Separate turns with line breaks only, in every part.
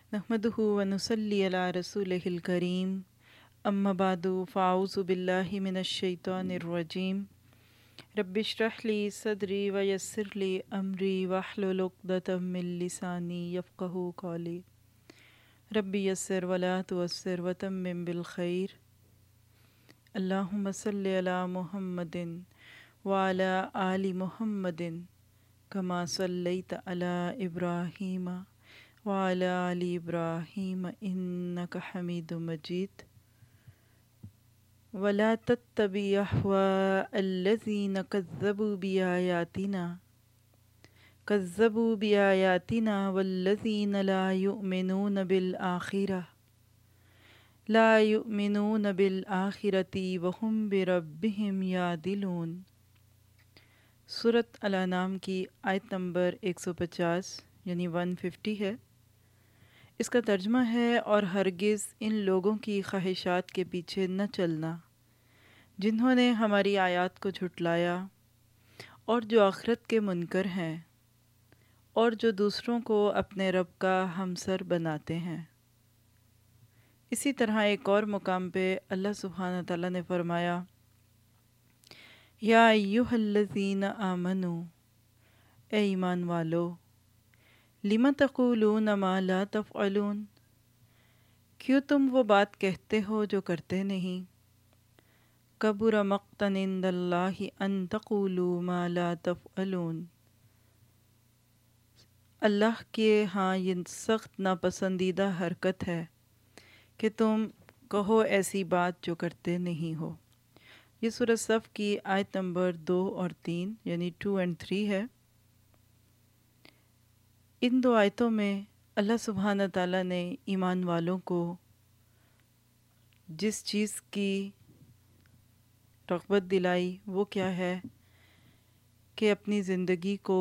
नहमदुहु व नुसल्ली अला रसूलिहिल करीम अम्मा बादु फ़ाऊज़ु बिल्लाहि मिनश शैतानिर रजीम रब्बिश्रह ली सदरी व यस्सिर ली अमरी वहलुल उक़दतम मिन लिसानी यफ़क़हू क़ौली रब्बि यस्सिर व ला तुअस्सिर व तम्मिम बिल खैर अल्लाहुम्मा सल्लि अला मुहम्मदिन व अला आलि मुहम्मदिन कमा सल्लैता अला इब्राहीम व अला आलि इब्राहीम इन्नका हमीदुम मजीद वला तत्तबि अहवाअल्लज़ीना कज़्ज़बू बिआयातिना वल्लज़ीना ला युमिनून बिल आखिरति वहुम बिरब्बिहिम यादिलून। सूरत अल-अनाम की आयत नंबर 150 यानी 150 है। इसका तर्जमा है, और हरगिज़ इन लोगों की ख्वाहिशात के पीछे न चलना जिन्होंने हमारी आयत को झुटलाया और जो आखिरत के मुनकर हैं और जो दूसरों को अपने रब का हमसर बनाते हैं। इसी तरह एक और मुकाम पे अल्लाह सुब्हानहू व तआला ने फरमाया, या अय्युहल्लज़ीना आमनू, ए ईमान वालो, लिमा तक़ूलून मा ला तफ़अलून, क्यों तुम वो बात कहते हो जो करते नहीं। कबुर मक़तन इंदल्लाहि अन तक़ूलू मा ला तफ़अलून, अल्लाह के यहाँ ये सख्त नापसंदीदा हरकत है कि तुम कहो ऐसी बात जो करते नहीं हो। ये सूरह सफ़ की आयत नंबर 2 और 3 यानी 2 और 3 है। इन दो आयतों में अल्लाह सुब्हानहू तआला ने ईमान वालों को जिस चीज़ की रग़बत दिलाई वो क्या है कि अपनी ज़िंदगी को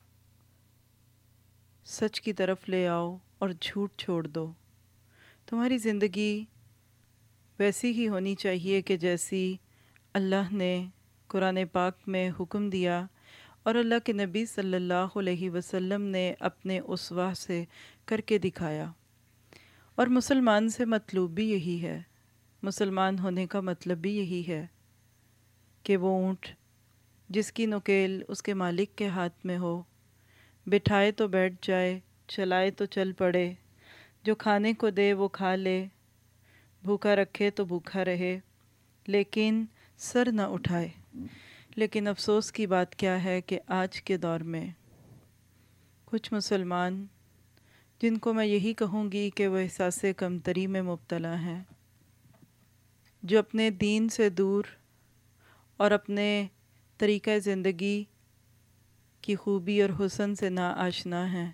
सच की तरफ ले आओ और झूठ छोड़ दो। तुम्हारी ज़िंदगी वैसी ही होनी चाहिए कि जैसी अल्लाह ने कुरान पाक में हुक्म दिया और अल्लाह के नबी सल्लल्लाहु अलैहि वसल्लम ने अपने उसवा से करके दिखाया। और मुसलमान से मतलूब भी यही है, मुसलमान होने का मतलब भी यही है कि वो ऊँट जिसकी नुकेल उसके मालिक के हाथ में हो, बिठाए तो बैठ जाए, चलाए तो चल पड़े, जो खाने को दे वो खा ले, भूखा रखे तो भूखा रहे, लेकिन सर न उठाए। लेकिन अफसोस की बात क्या है कि आज के दौर में कुछ मुसलमान, जिनको मैं यही कहूँगी कि वह एहसास कमतरी में मुब्तला हैं, जो अपने दीन से दूर और अपने तरीक़े ज़िंदगी की खूबी और हुस्न से ना आशना हैं।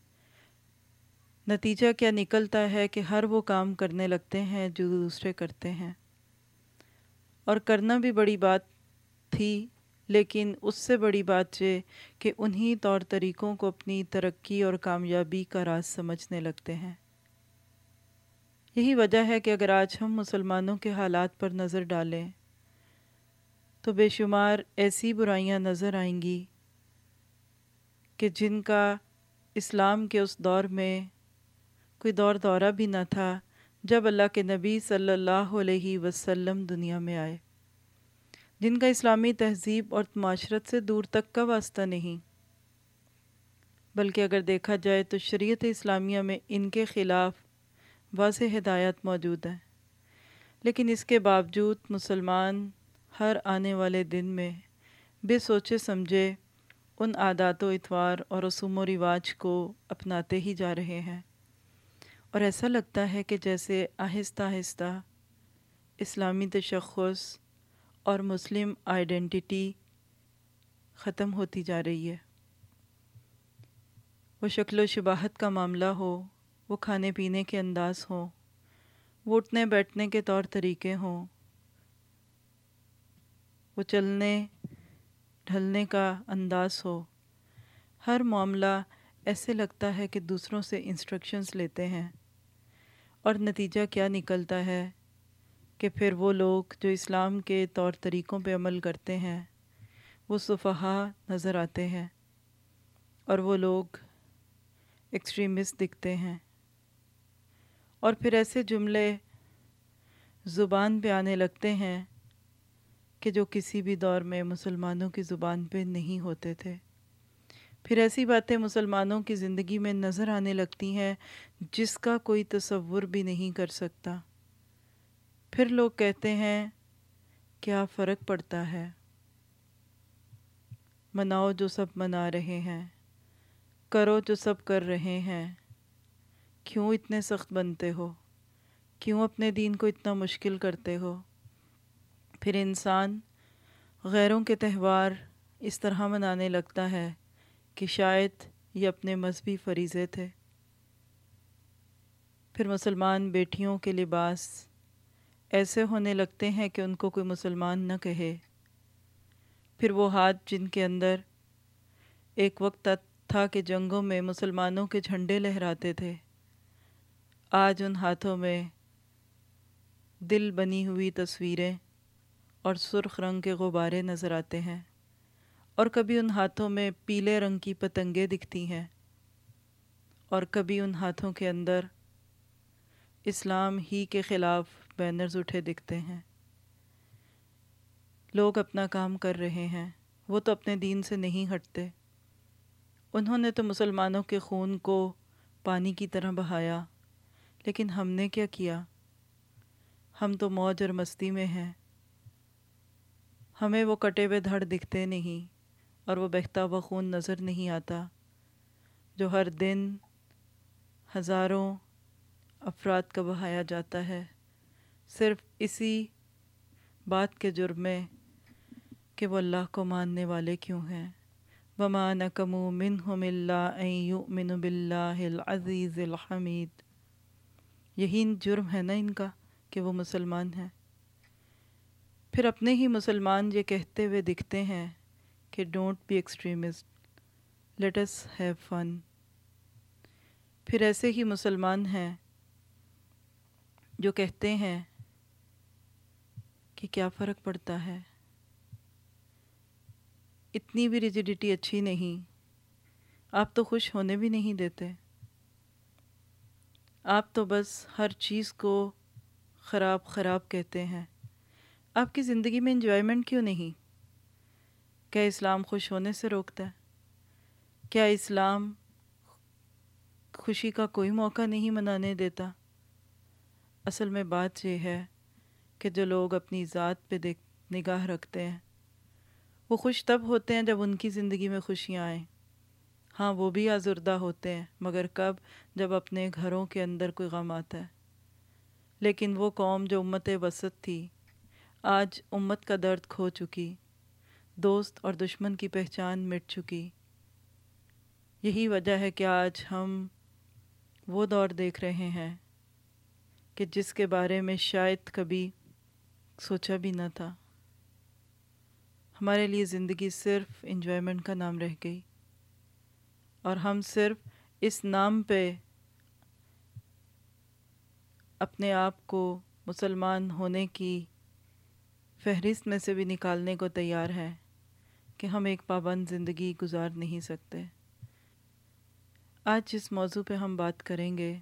नतीजा क्या निकलता है कि हर वो काम करने लगते हैं जो दूसरे करते हैं, और करना भी बड़ी बात थी, लेकिन उससे बड़ी बात ये कि उन्हीं तौर तरीक़ों को अपनी तरक्की और कामयाबी का राज समझने लगते हैं। यही वजह है कि अगर आज हम मुसलमानों के हालात पर नज़र डालें तो बेशुमार ऐसी बुराइयां नज़र आएंगी कि जिनका इस्लाम के उस दौर में कोई दौरा भी न था जब अल्लाह के नबी सल्लल्लाहु अलैहि वसल्लम दुनिया में आए, जिनका इस्लामी तहज़ीब और माशरत से दूर तक का वास्ता नहीं, बल्कि अगर देखा जाए तो शरीयत इस्लामिया में इनके ख़िलाफ़ वाज़ेह हिदायत मौजूद है। लेकिन इसके बावजूद मुसलमान हर आने वाले दिन में बेसोचे समझे उन आदात व इतवार और रसूम व रिवाज को अपनाते ही जा रहे हैं, और ऐसा लगता है कि जैसे आहिस्ता आहिस्ता इस्लामी तशख़्ख़ुस और मुस्लिम आइडेंटिटी ख़त्म होती जा रही है। वो शक्ल शबाहत का मामला हो, वो खाने पीने के अंदाज़ हो, वो उठने बैठने के तौर तरीक़े हों, वो चलने ढलने का अंदाज़ हो, हर मामला ऐसे लगता है कि दूसरों से इंस्ट्रक्शंस लेते हैं, और नतीजा क्या निकलता है कि फिर वो लोग जो इस्लाम के तौर तरीक़ों पे अमल करते हैं वो सुफ़हा नज़र आते हैं, और वो लोग एक्सट्रीमिस्ट दिखते हैं। اور پھر ایسے جملے زبان پہ آنے لگتے ہیں کہ جو کسی بھی دور میں مسلمانوں کی زبان پہ نہیں ہوتے تھے. پھر ایسی باتیں مسلمانوں کی زندگی میں نظر آنے لگتی ہیں جس کا کوئی تصور بھی نہیں کر سکتا. پھر لوگ کہتے ہیں کیا فرق پڑتا ہے، مناؤ جو سب منا رہے ہیں، کرو جو سب کر رہے ہیں، کیوں اتنے سخت بنتے ہو، کیوں اپنے دین کو اتنا مشکل کرتے ہو. پھر انسان غیروں کے تہوار اس طرح منانے لگتا ہے کہ شاید یہ اپنے مذہبی فریضے تھے. پھر مسلمان بیٹیوں کے لباس ایسے ہونے لگتے ہیں کہ ان کو کوئی مسلمان نہ کہے. پھر وہ ہاتھ جن کے اندر ایک وقت تھا کہ جنگوں میں مسلمانوں کے جھنڈے لہراتے تھے، آج ان ہاتھوں میں دل بنی ہوئی تصویریں اور سرخ رنگ کے غبارے نظر آتے ہیں. اور کبھی ان ہاتھوں میں پیلے رنگ کی پتنگیں دکھتی ہیں، اور کبھی ان ہاتھوں کے اندر اسلام ہی کے خلاف بینرز اٹھے دکھتے ہیں. لوگ اپنا کام کر رہے ہیں، وہ تو اپنے دین سے نہیں ہٹتے. انہوں نے تو مسلمانوں کے خون کو پانی کی طرح بہایا، لیکن ہم نے کیا کیا؟ ہم تو موج اور مستی میں ہیں. ہمیں وہ کٹے ہوئے دھڑ دکھتے نہیں اور وہ بہتا ہوا خون نظر نہیں آتا جو ہر دن ہزاروں افراد کا بہایا جاتا ہے، صرف اسی بات کے جرم میں کہ وہ اللہ کو ماننے والے کیوں ہیں. وَمَا نَقَمُوا مِنْهُمْ إِلَّا أَن يُؤْمِنُوا بِاللَّهِ الْعَزِيزِ الْحَمِيدِ. یہی جرم ہے نا ان کا کہ وہ مسلمان ہیں. پھر اپنے ہی مسلمان یہ کہتے ہوئے دکھتے ہیں کہ don't be extremist, let us have fun. پھر ایسے ہی مسلمان ہیں جو کہتے ہیں کہ کیا فرق پڑتا ہے، اتنی بھی ریجیڈیٹی اچھی نہیں، آپ تو خوش ہونے بھی نہیں دیتے، آپ تو بس ہر چیز کو خراب خراب کہتے ہیں. آپ کی زندگی میں انجوائمنٹ کیوں نہیں؟ کیا اسلام خوش ہونے سے روکتا ہے؟ کیا اسلام خوشی کا کوئی موقع نہیں منانے دیتا؟ اصل میں بات یہ ہے کہ جو لوگ اپنی ذات پہ نگاہ رکھتے ہیں وہ خوش تب ہوتے ہیں جب ان کی زندگی میں خوشیاں آئیں. ہاں وہ بھی آزردہ ہوتے ہیں، مگر کب؟ جب اپنے گھروں کے اندر کوئی غم آتا ہے. لیکن وہ قوم جو امت وسط تھی آج امت کا درد کھو چکی، دوست اور دشمن کی پہچان مٹ چکی. یہی وجہ ہے کہ آج ہم وہ دور دیکھ رہے ہیں کہ جس کے بارے میں شاید کبھی سوچا بھی نہ تھا. ہمارے لیے زندگی صرف انجوائمنٹ کا نام رہ گئی، اور ہم صرف اس نام پہ اپنے آپ کو مسلمان ہونے کی فہرست میں سے بھی نکالنے کو تیار ہیں کہ ہم ایک پابند زندگی گزار نہیں سکتے. آج جس موضوع پہ ہم بات کریں گے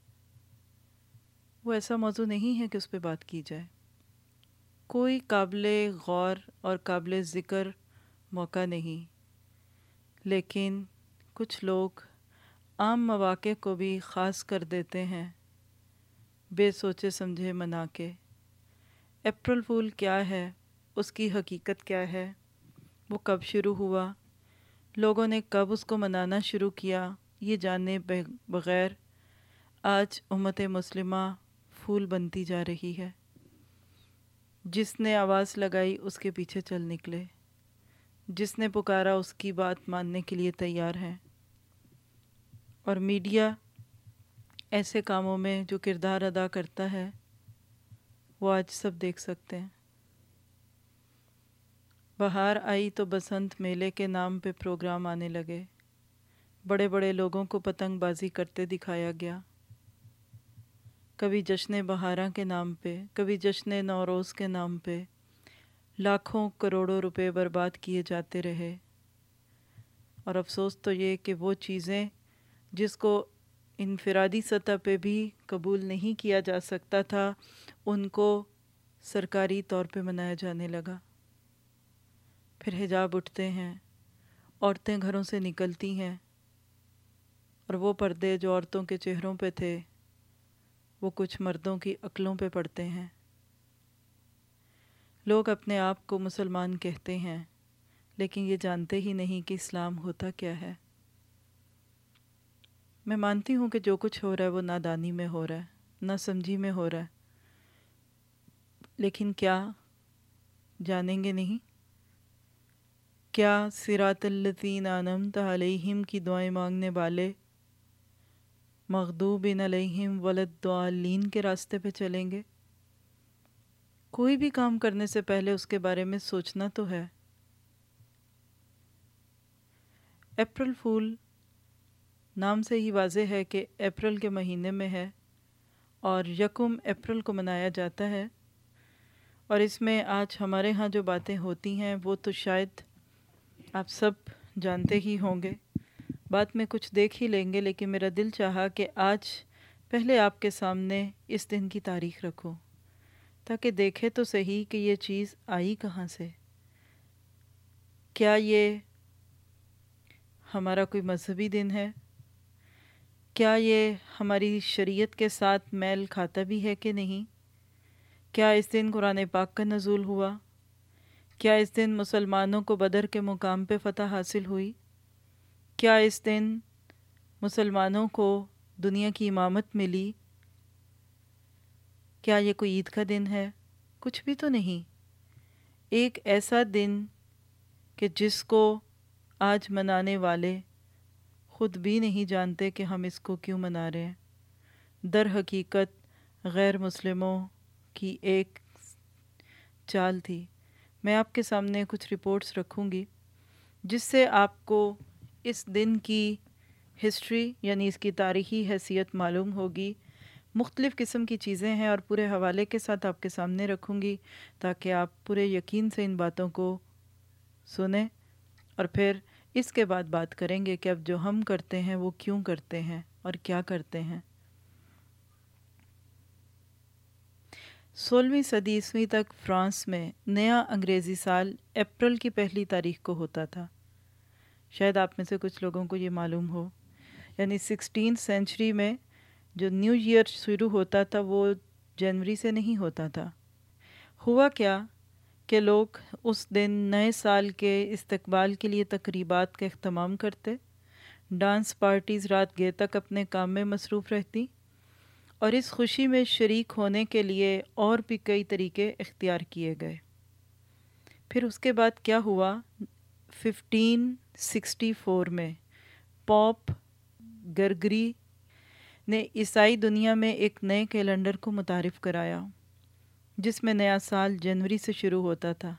وہ ایسا موضوع نہیں ہے کہ اس پہ بات کی جائے. کوئی قابل غور اور قابل ذکر موقع نہیں، لیکن کچھ لوگ عام مواقع کو بھی خاص کر دیتے ہیں بے سوچے سمجھے منا کے. اپریل فول کیا ہے، اس کی حقیقت کیا ہے، وہ کب شروع ہوا، لوگوں نے کب اس کو منانا شروع کیا، یہ جانے بغیر آج امت مسلمہ پھول بنتی جا رہی ہے. جس نے آواز لگائی اس کے پیچھے چل نکلے، جس نے پکارا اس کی بات ماننے کے لیے تیار ہیں. اور میڈیا ایسے کاموں میں جو کردار ادا کرتا ہے وہ آج سب دیکھ سکتے ہیں. بہار آئی تو بسنت میلے کے نام پہ پروگرام آنے لگے، بڑے بڑے لوگوں کو پتنگ بازی کرتے دکھایا گیا. کبھی جشن بہاراں کے نام پہ، کبھی جشن نوروز کے نام پہ لاکھوں کروڑوں روپے برباد کیے جاتے رہے. اور افسوس تو یہ کہ وہ چیزیں جس کو انفرادی سطح پہ بھی قبول نہیں کیا جا سکتا تھا، ان کو سرکاری طور پہ منایا جانے لگا۔ پھر حجاب اٹھتے ہیں، عورتیں گھروں سے نکلتی ہیں، اور وہ پردے جو عورتوں کے چہروں پہ تھے وہ کچھ مردوں کی عقلوں پہ پڑتے ہیں۔ لوگ اپنے آپ کو مسلمان کہتے ہیں، لیکن یہ جانتے ہی نہیں کہ اسلام ہوتا کیا ہے۔ میں مانتی ہوں کہ جو کچھ ہو رہا ہے وہ نادانی میں ہو رہا ہے، نہ سمجھی میں ہو رہا ہے، لیکن کیا جانیں گے نہیں؟ کیا صراط الذین انعمت علیہم کی دعائیں مانگنے والے مغضوب علیہم ولا الضالین کے راستے پہ چلیں گے؟ کوئی بھی کام کرنے سے پہلے اس کے بارے میں سوچنا تو ہے۔ اپریل فول نام سے ہی واضح ہے کہ اپریل کے مہینے میں ہے اور 1 اپریل کو منایا جاتا ہے، اور اس میں آج ہمارے ہاں جو باتیں ہوتی ہیں وہ تو شاید آپ سب جانتے ہی ہوں گے، بات میں کچھ دیکھ ہی لیں گے، لیکن میرا دل چاہا کہ آج پہلے آپ کے سامنے اس دن کی تاریخ رکھوں تاکہ دیکھے تو صحیح کہ یہ چیز آئی کہاں سے۔ کیا یہ ہمارا کوئی مذہبی دن ہے؟ کیا یہ ہماری شریعت کے ساتھ میل کھاتا بھی ہے کہ نہیں؟ کیا اس دن قرآن پاک کا نزول ہوا؟ کیا اس دن مسلمانوں کو بدر کے مقام پہ فتح حاصل ہوئی؟ کیا اس دن مسلمانوں کو دنیا کی امامت ملی؟ کیا یہ کوئی عید کا دن ہے؟ کچھ بھی تو نہیں۔ ایک ایسا دن کہ جس کو آج منانے والے خود بھی نہیں جانتے کہ ہم اس کو کیوں منا رہے ہیں۔ در حقیقت غیر مسلموں کی ایک چال تھی۔ میں آپ کے سامنے کچھ رپورٹس رکھوں گی جس سے آپ کو اس دن کی ہسٹری یعنی اس کی تاریخی حیثیت معلوم ہوگی۔ مختلف قسم کی چیزیں ہیں اور پورے حوالے کے ساتھ آپ کے سامنے رکھوں گی تاکہ آپ پورے یقین سے ان باتوں کو سنیں، اور پھر اس کے بعد بات کریں گے کہ اب جو ہم کرتے ہیں وہ کیوں کرتے ہیں اور کیا کرتے ہیں۔ 16ویں صدی عیسوی تک فرانس میں نیا انگریزی سال اپریل کی 1 تاریخ کو ہوتا تھا۔ شاید آپ میں سے کچھ لوگوں کو یہ معلوم ہو، یعنی 16 سینچری میں جو نیو ایئر شروع ہوتا تھا وہ جنوری سے نہیں ہوتا تھا۔ ہوا کیا کہ لوگ اس دن نئے سال کے استقبال کے لیے تقریبات کا اہتمام کرتے، ڈانس پارٹیز رات گئے تک اپنے کام میں مصروف رہتی، اور اس خوشی میں شریک ہونے کے لیے اور بھی کئی طریقے اختیار کیے گئے۔ پھر اس کے بعد کیا ہوا؟ 1564 میں پوپ گرگری نے عیسائی دنیا میں ایک نئے کیلنڈر کو متعارف کرایا جس میں نیا سال جنوری سے شروع ہوتا تھا۔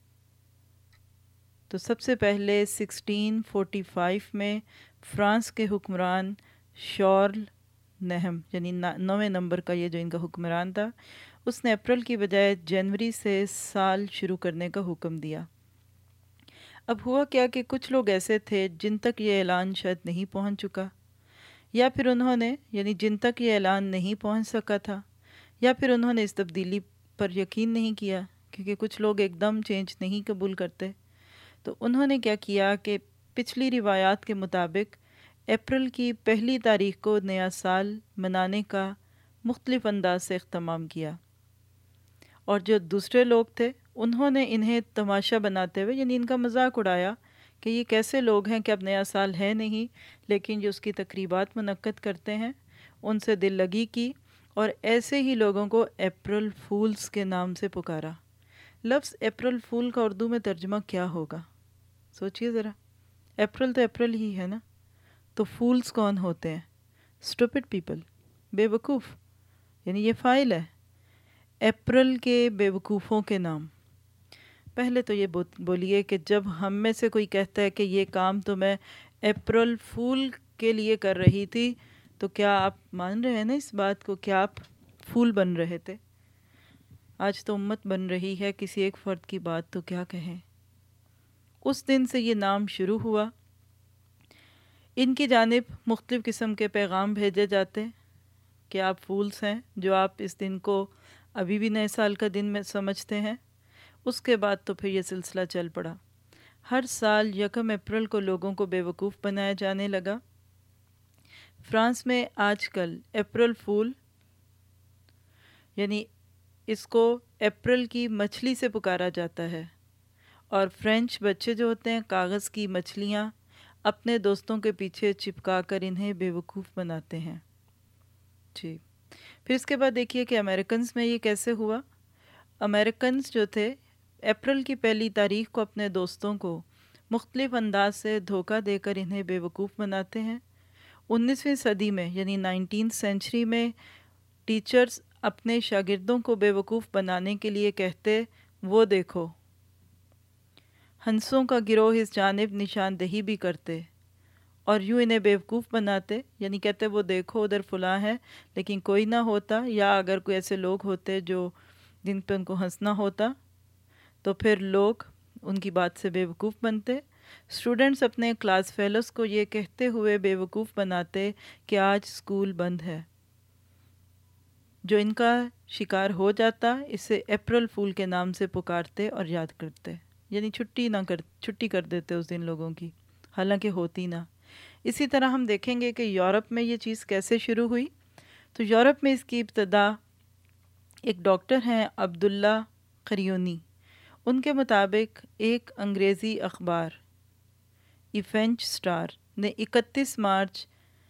تو سب سے پہلے 1645 میں فرانس کے حکمران شارل نہم یعنی 9 نمبر کا یہ جو ان کا حکمران تھا، اس نے اپریل کی بجائے جنوری سے سال شروع کرنے کا حکم دیا۔ اب ہوا کیا کہ کچھ لوگ ایسے تھے جن تک یہ اعلان شاید نہیں پہنچ چکا، یا پھر انہوں نے یعنی جن تک یہ اعلان نہیں پہنچ سکا تھا، یا پھر انہوں نے اس تبدیلی پر یقین نہیں کیا، کیونکہ کچھ لوگ ایک دم چینج نہیں قبول کرتے۔ تو انہوں نے کیا کیا کہ پچھلی روایات کے مطابق اپریل کی 1 تاریخ کو نیا سال منانے کا مختلف انداز سے اہتمام کیا، اور جو دوسرے لوگ تھے انہوں نے انہیں تماشا بناتے ہوئے یعنی ان کا مذاق اڑایا کہ یہ کیسے لوگ ہیں کہ اب نیا سال ہے نہیں لیکن جو اس کی تقریبات منعقد کرتے ہیں، ان سے دل لگی کی، اور ایسے ہی لوگوں کو اپریل فولز کے نام سے پکارا۔ لفظ اپریل فول کا اردو میں ترجمہ کیا ہوگا؟ سوچئے ذرا، اپریل تو اپریل ہی ہے نا، تو فولز کون ہوتے ہیں؟ اسٹوپڈ پیپل، بے وقوف، یعنی یہ فاعل ہے، اپریل کے بے وقوفوں کے نام۔ پہلے تو یہ بولیے کہ جب ہم میں سے کوئی کہتا ہے کہ یہ کام تو میں اپریل فول کے لیے کر رہی تھی، تو کیا آپ مان رہے ہیں نا اس بات کو؟ کیا آپ فول بن رہے تھے؟ آج تو امت بن رہی ہے، کسی ایک فرد کی بات تو کیا کہیں۔ اس دن سے یہ نام شروع ہوا۔ ان کی جانب مختلف قسم کے پیغام بھیجے جاتے کہ آپ فولس ہیں جو آپ اس دن کو ابھی بھی نئے سال کا دن میں سمجھتے ہیں۔ اس کے بعد تو پھر یہ سلسلہ چل پڑا۔ ہر سال 1 اپریل کو لوگوں کو بے وقوف بنایا جانے لگا۔ فرانس میں آج کل اپریل فول یعنی اس کو اپریل کی مچھلی سے پکارا جاتا ہے، اور فرینچ بچے جو ہوتے ہیں کاغذ کی مچھلیاں اپنے دوستوں کے پیچھے چپکا کر انہیں بے وقوف بناتے ہیں۔ جی، پھر اس کے بعد دیکھیے کہ امریکنز میں یہ کیسے ہوا۔ امریکنز جو تھے اپریل کی 1 تاریخ کو اپنے دوستوں کو مختلف انداز سے دھوکہ دے کر انہیں بے وقوف بناتے ہیں۔ 19ویں صدی میں یعنی 19th سینچری میں ٹیچرز اپنے شاگردوں کو بے وقوف بنانے کے لیے کہتے وہ دیکھو، ہنسوں کا گروہ اس جانب نشاندہی بھی کرتے، اور یوں انہیں بیوقوف بناتے، یعنی کہتے وہ دیکھو ادھر فلاں ہے، لیکن کوئی نہ ہوتا، یا اگر کوئی ایسے لوگ ہوتے جو جن پہ ان کو ہنسنا ہوتا تو پھر لوگ ان کی بات سے بیوقوف بنتے۔ اسٹوڈنٹس اپنے کلاس فیلوز کو یہ کہتے ہوئے بیوقوف بناتے کہ آج اسکول بند ہے۔ جو ان کا شکار ہو جاتا اسے اپریل فول کے نام سے پکارتے اور یاد کرتے، یعنی چھٹی کر دیتے اس دن لوگوں کی، حالانکہ ہوتی نہ۔ اسی طرح ہم دیکھیں گے کہ یورپ میں یہ چیز کیسے شروع ہوئی۔ تو یورپ میں اس کی ابتدا ایک ڈاکٹر ہیں عبداللہ قریونی، ان کے مطابق ایک انگریزی اخبار ایونچ سٹار نے 31 مارچ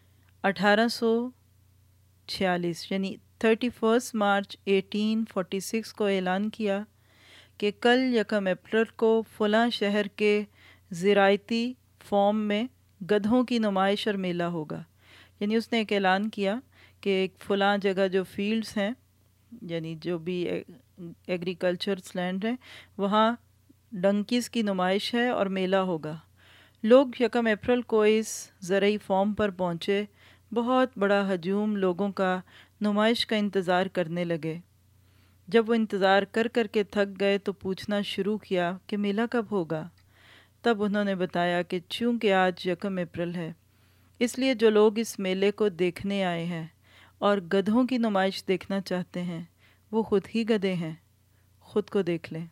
1846 یعنی 31 مارچ 1846 کو اعلان کیا کہ کل 1 اپریل کو فلاں شہر کے زراعتی فارم میں گدھوں کی نمائش اور میلہ ہوگا۔ یعنی اس نے ایک اعلان کیا کہ ایک فلاں جگہ جو فیلڈز ہیں، یعنی جو بھی ایگریکلچرس لینڈ ہیں، وہاں ڈنکیز کی نمائش ہے اور میلہ ہوگا۔ لوگ 1 اپریل کو اس زرعی فارم پر پہنچے، بہت بڑا ہجوم لوگوں کا نمائش کا انتظار کرنے لگے۔ جب وہ انتظار کر کر کے تھک گئے تو پوچھنا شروع کیا کہ میلہ کب ہوگا۔ تب انہوں نے بتایا کہ چونکہ آج 1 اپریل ہے، اس لیے جو لوگ اس میلے کو دیکھنے آئے ہیں اور گدھوں کی نمائش دیکھنا چاہتے ہیں وہ خود ہی گدھے ہیں، خود کو دیکھ لیں۔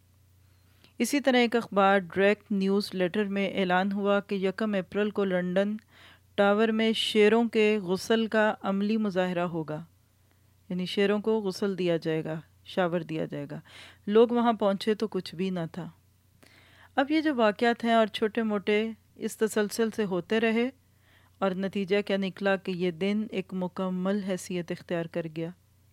اسی طرح ایک اخبار ڈائریکٹ نیوز لیٹر میں اعلان ہوا کہ 1 اپریل کو لنڈن ٹاور میں شیروں کے غسل کا عملی مظاہرہ ہوگا، یعنی شیروں کو غسل دیا جائے گا، شاور دیا جائے گا۔ لوگ وہاں پہنچے تو کچھ بھی نہ تھا۔ اب یہ جو واقعات ہیں اور چھوٹے موٹے اس تسلسل سے ہوتے رہے، اور نتیجہ کیا نکلا کہ یہ دن ایک مکمل حیثیت اختیار کر گیا۔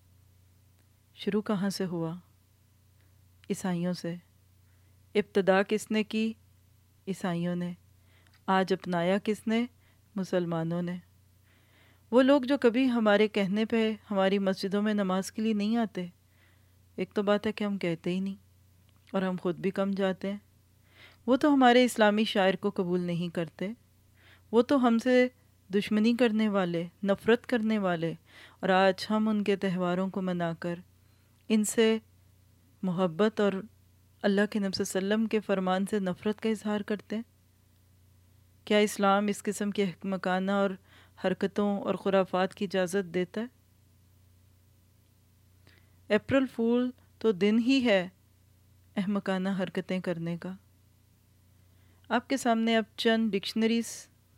شروع کہاں سے ہوا؟ عیسائیوں سے۔ ابتدا کس نے کی؟ عیسائیوں نے۔ آج اپنایا کس نے؟ مسلمانوں نے۔ وہ لوگ جو کبھی ہمارے کہنے پہ ہماری مسجدوں میں نماز کے لیے نہیں آتے، ایک تو بات ہے کہ ہم کہتے ہی نہیں اور ہم خود بھی کم جاتے ہیں، وہ تو ہمارے اسلامی شاعر کو قبول نہیں کرتے، وہ تو ہم سے دشمنی کرنے والے، نفرت کرنے والے، اور آج ہم ان کے تہواروں کو منا کر ان سے محبت اور اللہ کے نبی صلی اللہ علیہ وسلم کے فرمان سے نفرت کا اظہار کرتے ہیں۔ کیا اسلام اس قسم کی احمقانہ اور حرکتوں اور خرافات کی اجازت دیتا ہے؟ اپریل فول تو دن ہی ہے احمقانہ حرکتیں کرنے کا۔ آپ کے سامنے اب چند ڈکشنریز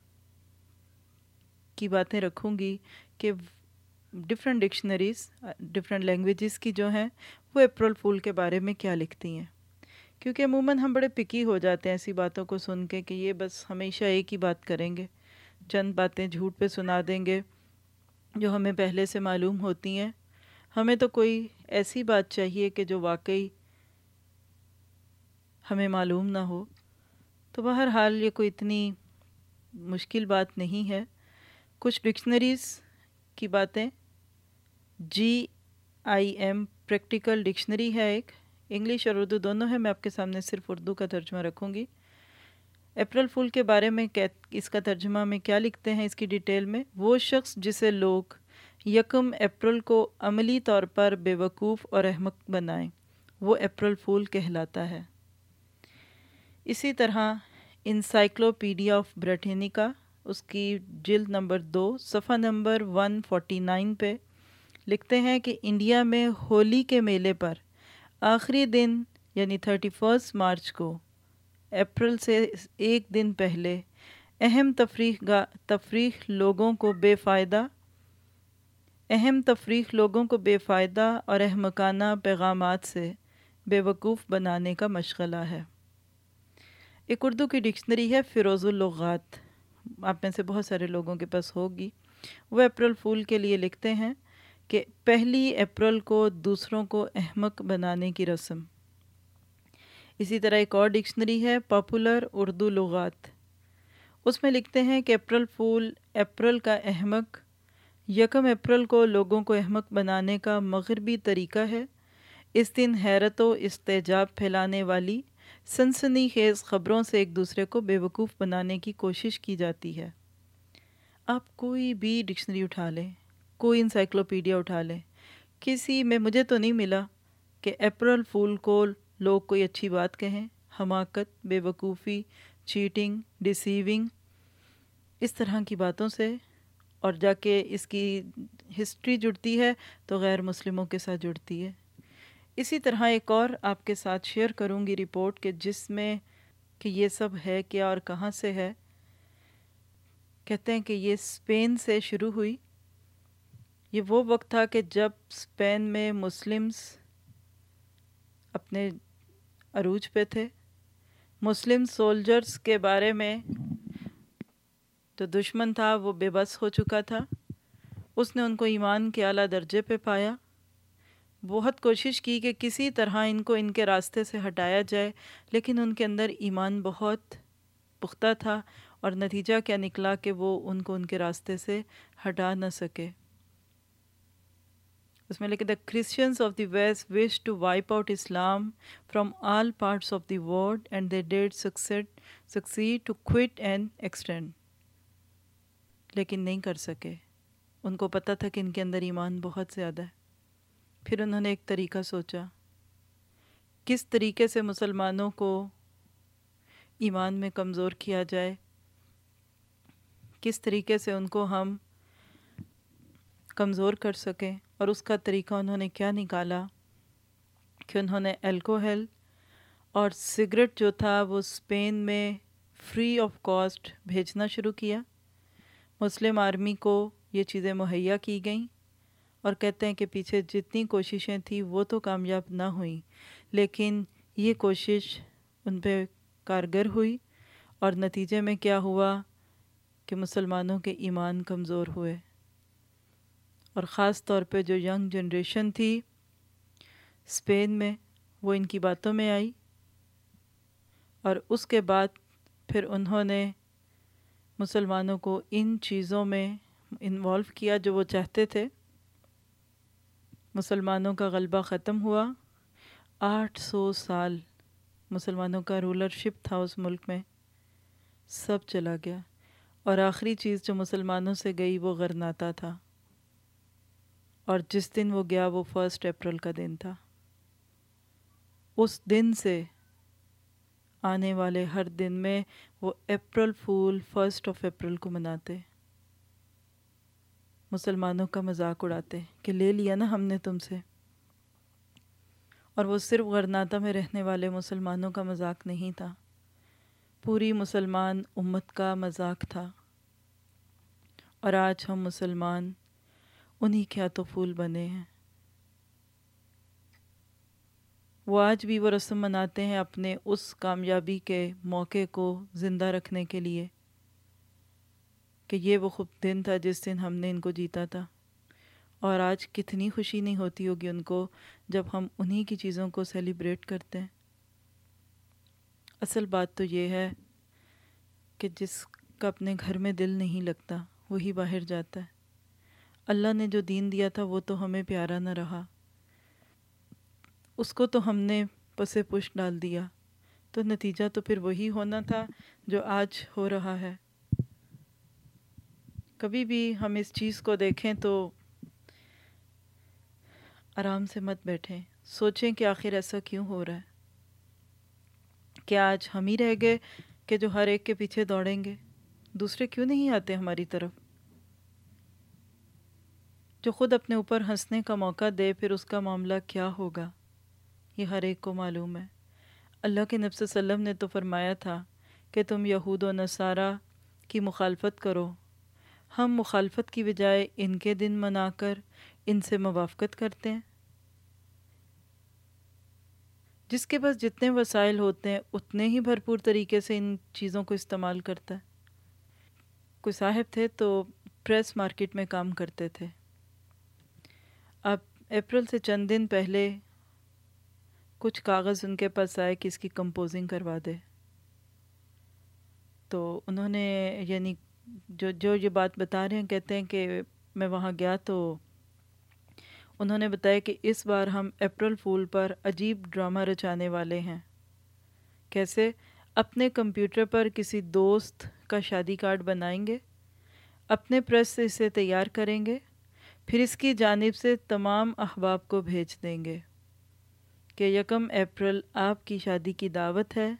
کی باتیں رکھوں گی کہ ڈفرینٹ ڈکشنریز ڈفرینٹ لینگویجز کی جو ہیں وہ اپریل فول کے بارے میں کیا لکھتی ہیں، کیونکہ عموماً ہم بڑے پکی ہو جاتے ہیں ایسی باتوں کو سن کے کہ یہ بس ہمیشہ ایک ہی بات کریں گے، چند باتیں جھوٹ پہ سنا دیں گے جو ہمیں پہلے سے معلوم ہوتی ہیں۔ ہمیں تو کوئی ایسی بات چاہیے کہ جو واقعی ہمیں معلوم نہ ہو۔ تو بہرحال یہ کوئی اتنی مشکل بات نہیں ہے۔ کچھ ڈکشنریز کی باتیں، GIM پریکٹیکل ڈکشنری ہے ایک، انگلش اور اردو دونوں ہے، میں آپ کے سامنے صرف اردو کا ترجمہ رکھوں گی۔ اپریل فول کے بارے میں اس کا ترجمہ میں کیا لکھتے ہیں اس کی ڈیٹیل میں: وہ شخص جسے لوگ 1 اپریل کو عملی طور پر بے وقوف اور احمق بنائیں وہ اپریل فول کہلاتا ہے۔ اسی طرح انسائکلوپیڈیا آف بریٹینیکا اس کی جلد نمبر 2 صفحہ نمبر 149 پہ لکھتے ہیں کہ انڈیا میں ہولی کے میلے پر آخری دن یعنی 31 مارچ کو اپریل سے ایک دن پہلے اہم تفریح لوگوں کو بے فائدہ اور احمقانہ پیغامات سے بے وقوف بنانے کا مشغلہ ہے۔ ایک اردو کی ڈکشنری ہے فیروز اللغات، آپ میں سے بہت سارے لوگوں کے پاس ہوگی۔ وہ اپریل فول کے لیے لکھتے ہیں کہ 1 اپریل کو دوسروں کو احمق بنانے کی رسم۔ اسی طرح ایک اور ڈکشنری ہے پاپولر اردو لغات، اس میں لکھتے ہیں کہ اپریل فول اپریل کا احمق 1 اپریل کو لوگوں کو احمق بنانے کا مغربی طریقہ ہے۔ اس دن حیرت و استعجاب پھیلانے والی سنسنی خیز خبروں سے ایک دوسرے کو بے وقوف بنانے کی کوشش کی جاتی ہے۔ آپ کوئی بھی ڈکشنری اٹھا لیں، کوئی انسائکلوپیڈیا اٹھا لیں، کسی میں مجھے تو نہیں ملا کہ اپریل فول کو لوگ کوئی اچھی بات کہیں۔ حماقت، بے وقوفی، چیٹنگ، ڈیسیونگ، اس طرح کی باتوں سے، اور جا کے اس کی ہسٹری جڑتی ہے تو غیر مسلموں کے ساتھ جڑتی ہے۔ اسی طرح ایک اور آپ کے ساتھ شیئر کروں گی رپورٹ کہ جس میں کہ یہ سب ہے کیا اور کہاں سے ہے۔ کہتے ہیں کہ یہ اسپین سے شروع ہوئی۔ یہ وہ وقت تھا کہ جب اسپین میں مسلمز اپنے عروج پہ تھے۔ مسلم سولجرز کے بارے میں جو دشمن تھا وہ بے بس ہو چکا تھا، اس نے ان کو ایمان کے اعلیٰ درجے پہ پایا، بہت کوشش کی کہ کسی طرح ان کو ان کے راستے سے ہٹایا جائے، لیکن ان کے اندر ایمان بہت پختہ تھا، اور نتیجہ کیا نکلا کہ وہ ان کو ان کے راستے سے ہٹا نہ سکے۔ اس میں لکھا the Christians of the West wished to wipe out Islam from all parts of the world and they did succeed to quit and extend، لیکن نہیں کر سکے۔ ان کو پتہ تھا کہ ان کے اندر ایمان بہت زیادہ ہے۔ پھر انہوں نے ایک طریقہ سوچا، کس طریقے سے مسلمانوں کو ایمان میں کمزور کیا جائے، کس طریقے سے ان کو ہم کمزور کر سکیں۔ اور اس کا طریقہ انہوں نے کیا نکالا کہ انہوں نے الکوہل اور سگریٹ جو تھا وہ اسپین میں فری آف کاسٹ بھیجنا شروع کیا۔ مسلم آرمی کو یہ چیزیں مہیا کی گئیں، اور کہتے ہیں کہ پیچھے جتنی کوششیں تھیں وہ تو کامیاب نہ ہوئیں، لیکن یہ کوشش ان پہ کارگر ہوئی، اور نتیجے میں کیا ہوا کہ مسلمانوں کے ایمان کمزور ہوئے، اور خاص طور پہ جو ینگ جنریشن تھی اسپین میں وہ ان کی باتوں میں آئی، اور اس کے بعد پھر انہوں نے مسلمانوں کو ان چیزوں میں انوالو کیا جو وہ چاہتے تھے۔ مسلمانوں کا غلبہ ختم ہوا، 800 سال مسلمانوں کا رولرشپ تھا اس ملک میں، سب چلا گیا، اور آخری چیز جو مسلمانوں سے گئی وہ غرناطہ تھا، اور جس دن وہ گیا وہ 1 اپریل کا دن تھا۔ اس دن سے آنے والے ہر دن میں وہ اپریل فول 1 اپریل کو مناتے، مسلمانوں کا مذاق اڑاتے کہ لے لیا نا ہم نے تم سے۔ اور وہ صرف غرناطہ میں رہنے والے مسلمانوں کا مذاق نہیں تھا، پوری مسلمان امت کا مذاق تھا، اور آج ہم مسلمان انہی کے ہاتھوں پھول بنے ہیں۔ وہ آج بھی وہ رسم مناتے ہیں اپنے اس کامیابی کے موقع کو زندہ رکھنے کے لیے کہ یہ وہ خوب دن تھا جس دن ہم نے ان کو جیتا تھا، اور آج کتنی خوشی نہیں ہوتی ہوگی ان کو جب ہم انہی کی چیزوں کو سیلیبریٹ کرتے ہیں۔ اصل بات تو یہ ہے کہ جس کا اپنے گھر میں دل نہیں لگتا وہی باہر جاتا ہے۔ اللہ نے جو دین دیا تھا وہ تو ہمیں پیارا نہ رہا، اس کو تو ہم نے پسے پش ڈال دیا، تو نتیجہ تو پھر وہی ہونا تھا جو آج ہو رہا ہے۔ کبھی بھی ہم اس چیز کو دیکھیں تو آرام سے مت بیٹھیں، سوچیں کہ آخر ایسا کیوں ہو رہا ہے۔ کیا آج ہم ہی رہ گئے کہ جو ہر ایک کے پیچھے دوڑیں گے؟ دوسرے کیوں نہیں آتے ہماری طرف؟ جو خود اپنے اوپر ہنسنے کا موقع دے پھر اس کا معاملہ کیا ہوگا، یہ ہر ایک کو معلوم ہے۔ اللہ کے نبی صلی اللہ علیہ وسلم نے تو فرمایا تھا کہ تم یہود و نصارہ کی مخالفت کرو، ہم مخالفت کی بجائے ان کے دن منا کر ان سے موافقت کرتے ہیں۔ جس کے پاس جتنے وسائل ہوتے ہیں اتنے ہی بھرپور طریقے سے ان چیزوں کو استعمال کرتا ہے۔ کوئی صاحب تھے تو پریس مارکیٹ میں کام کرتے تھے۔ اب اپریل سے چند دن پہلے کچھ کاغذ ان کے پاس آئے کہ اس کی کمپوزنگ کروا دے، تو انہوں نے یعنی جو یہ بات بتا رہے ہیں کہتے ہیں کہ میں وہاں گیا تو انہوں نے بتایا کہ اس بار ہم اپریل فول پر عجیب ڈرامہ رچانے والے ہیں۔ کیسے؟ اپنے کمپیوٹر پر کسی دوست کا شادی کارڈ بنائیں گے، اپنے پریس سے اسے تیار کریں گے، پھر اس کی جانب سے تمام احباب کو بھیج دیں گے کہ 1 اپریل آپ کی شادی کی دعوت ہے۔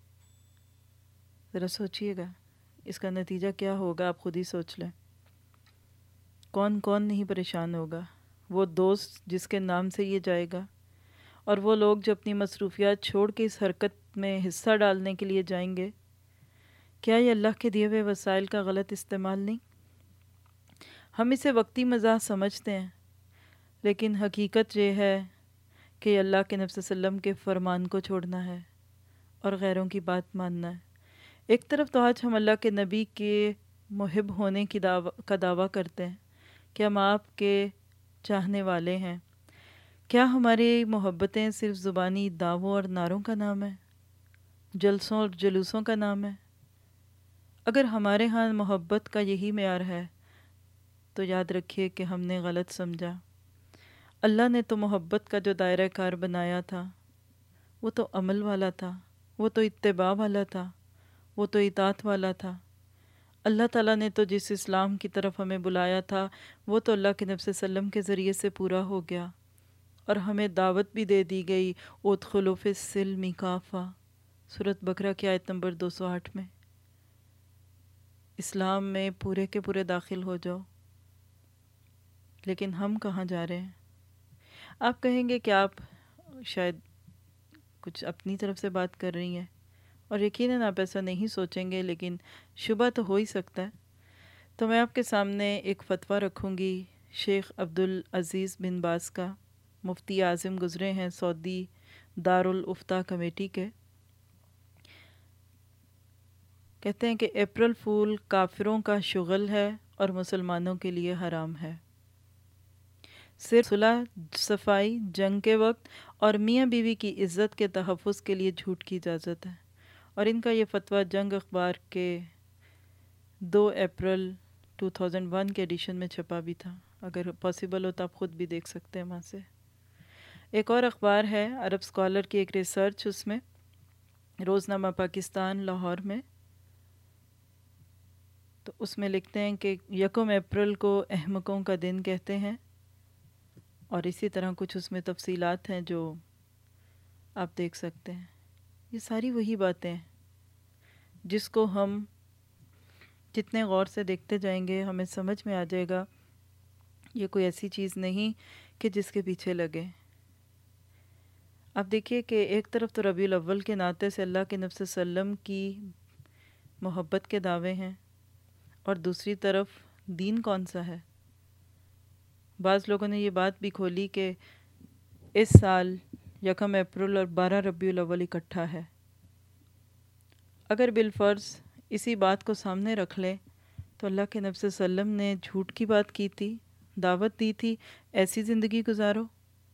ذرا سوچئے گا اس کا نتیجہ کیا ہوگا، آپ خود ہی سوچ لیں۔ کون کون نہیں پریشان ہوگا؟ وہ دوست جس کے نام سے یہ جائے گا، اور وہ لوگ جو اپنی مصروفیات چھوڑ کے اس حرکت میں حصہ ڈالنے کے لیے جائیں گے۔ کیا یہ اللہ کے دیے ہوئے وسائل کا غلط استعمال نہیں؟ ہم اسے وقتی مزاح سمجھتے ہیں، لیکن حقیقت یہ ہے کہ اللہ کے نبی صلی اللہ علیہ وسلم کے فرمان کو چھوڑنا ہے اور غیروں کی بات ماننا ہے۔ ایک طرف تو آج ہم اللہ کے نبی کے محب ہونے کی کا دعویٰ کرتے ہیں کہ ہم آپ کے چاہنے والے ہیں۔ کیا ہماری محبتیں صرف زبانی دعووں اور نعروں کا نام ہے، جلسوں اور جلوسوں کا نام ہے؟ اگر ہمارے ہاں محبت کا یہی معیار ہے تو یاد رکھیے کہ ہم نے غلط سمجھا۔ اللہ نے تو محبت کا جو دائرہ کار بنایا تھا وہ تو عمل والا تھا، وہ تو اتباع والا تھا، وہ تو اطاعت والا تھا۔ اللہ تعالیٰ نے تو جس اسلام کی طرف ہمیں بلایا تھا وہ تو اللہ کے نبی صلی اللہ علیہ وسلم کے ذریعے سے پورا ہو گیا، اور ہمیں دعوت بھی دے دی گئی ادخلوا فی السلم کافہ، سورۃ بقرہ کی آیت نمبر 208 میں۔ اسلام میں پورے کے پورے داخل ہو جاؤ، لیکن ہم کہاں جا رہے ہیں؟ آپ کہیں گے کہ آپ شاید کچھ اپنی طرف سے بات کر رہی ہیں، اور یقیناً آپ ایسا نہیں سوچیں گے، لیکن شبہ تو ہو ہی سکتا ہے۔ تو میں آپ کے سامنے ایک فتویٰ رکھوں گی شیخ عبدالعزیز بن باز کا، مفتی اعظم گزرے ہیں سعودی دارالفتاء کمیٹی کے۔ کہتے ہیں کہ اپریل فول کافروں کا شغل ہے اور مسلمانوں کے لیے حرام ہے۔ صرف صلح، صفائی، جنگ کے وقت اور میاں بیوی کی عزت کے تحفظ کے لیے جھوٹ کی اجازت ہے۔ اور ان کا یہ فتویٰ جنگ اخبار کے 2 اپریل 2001 کے ایڈیشن میں چھپا بھی تھا، اگر پاسبل ہو تو آپ خود بھی دیکھ سکتے ہیں وہاں سے۔ ایک اور اخبار ہے عرب اسکالر کی ایک ریسرچ، اس میں روزنامہ پاکستان لاہور میں، تو اس میں لکھتے ہیں کہ 1 اپریل کو احمقوں کا دن کہتے ہیں، اور اسی طرح کچھ اس میں تفصیلات ہیں جو آپ دیکھ سکتے ہیں۔ یہ ساری وہی باتیں ہیں جس کو ہم جتنے غور سے دیکھتے جائیں گے ہمیں سمجھ میں آ جائے گا یہ کوئی ایسی چیز نہیں کہ جس کے پیچھے لگے۔ آپ دیکھیے کہ ایک طرف تو ربیع الاول کے ناطے سے اللہ کے نبی صلی اللہ علیہ وسلم کی محبت کے دعوے ہیں، اور دوسری طرف دین کون سا ہے؟ بعض لوگوں نے یہ بات بھی کھولی کہ اس سال 1 اپریل اور 12 ربیع الاول اکٹھا ہے۔ اگر بالفرض اسی بات کو سامنے رکھ لیں تو اللہ کے نبی صلی اللہ علیہ وسلم نے جھوٹ کی بات کی تھی، دعوت دی تھی ایسی زندگی گزارو۔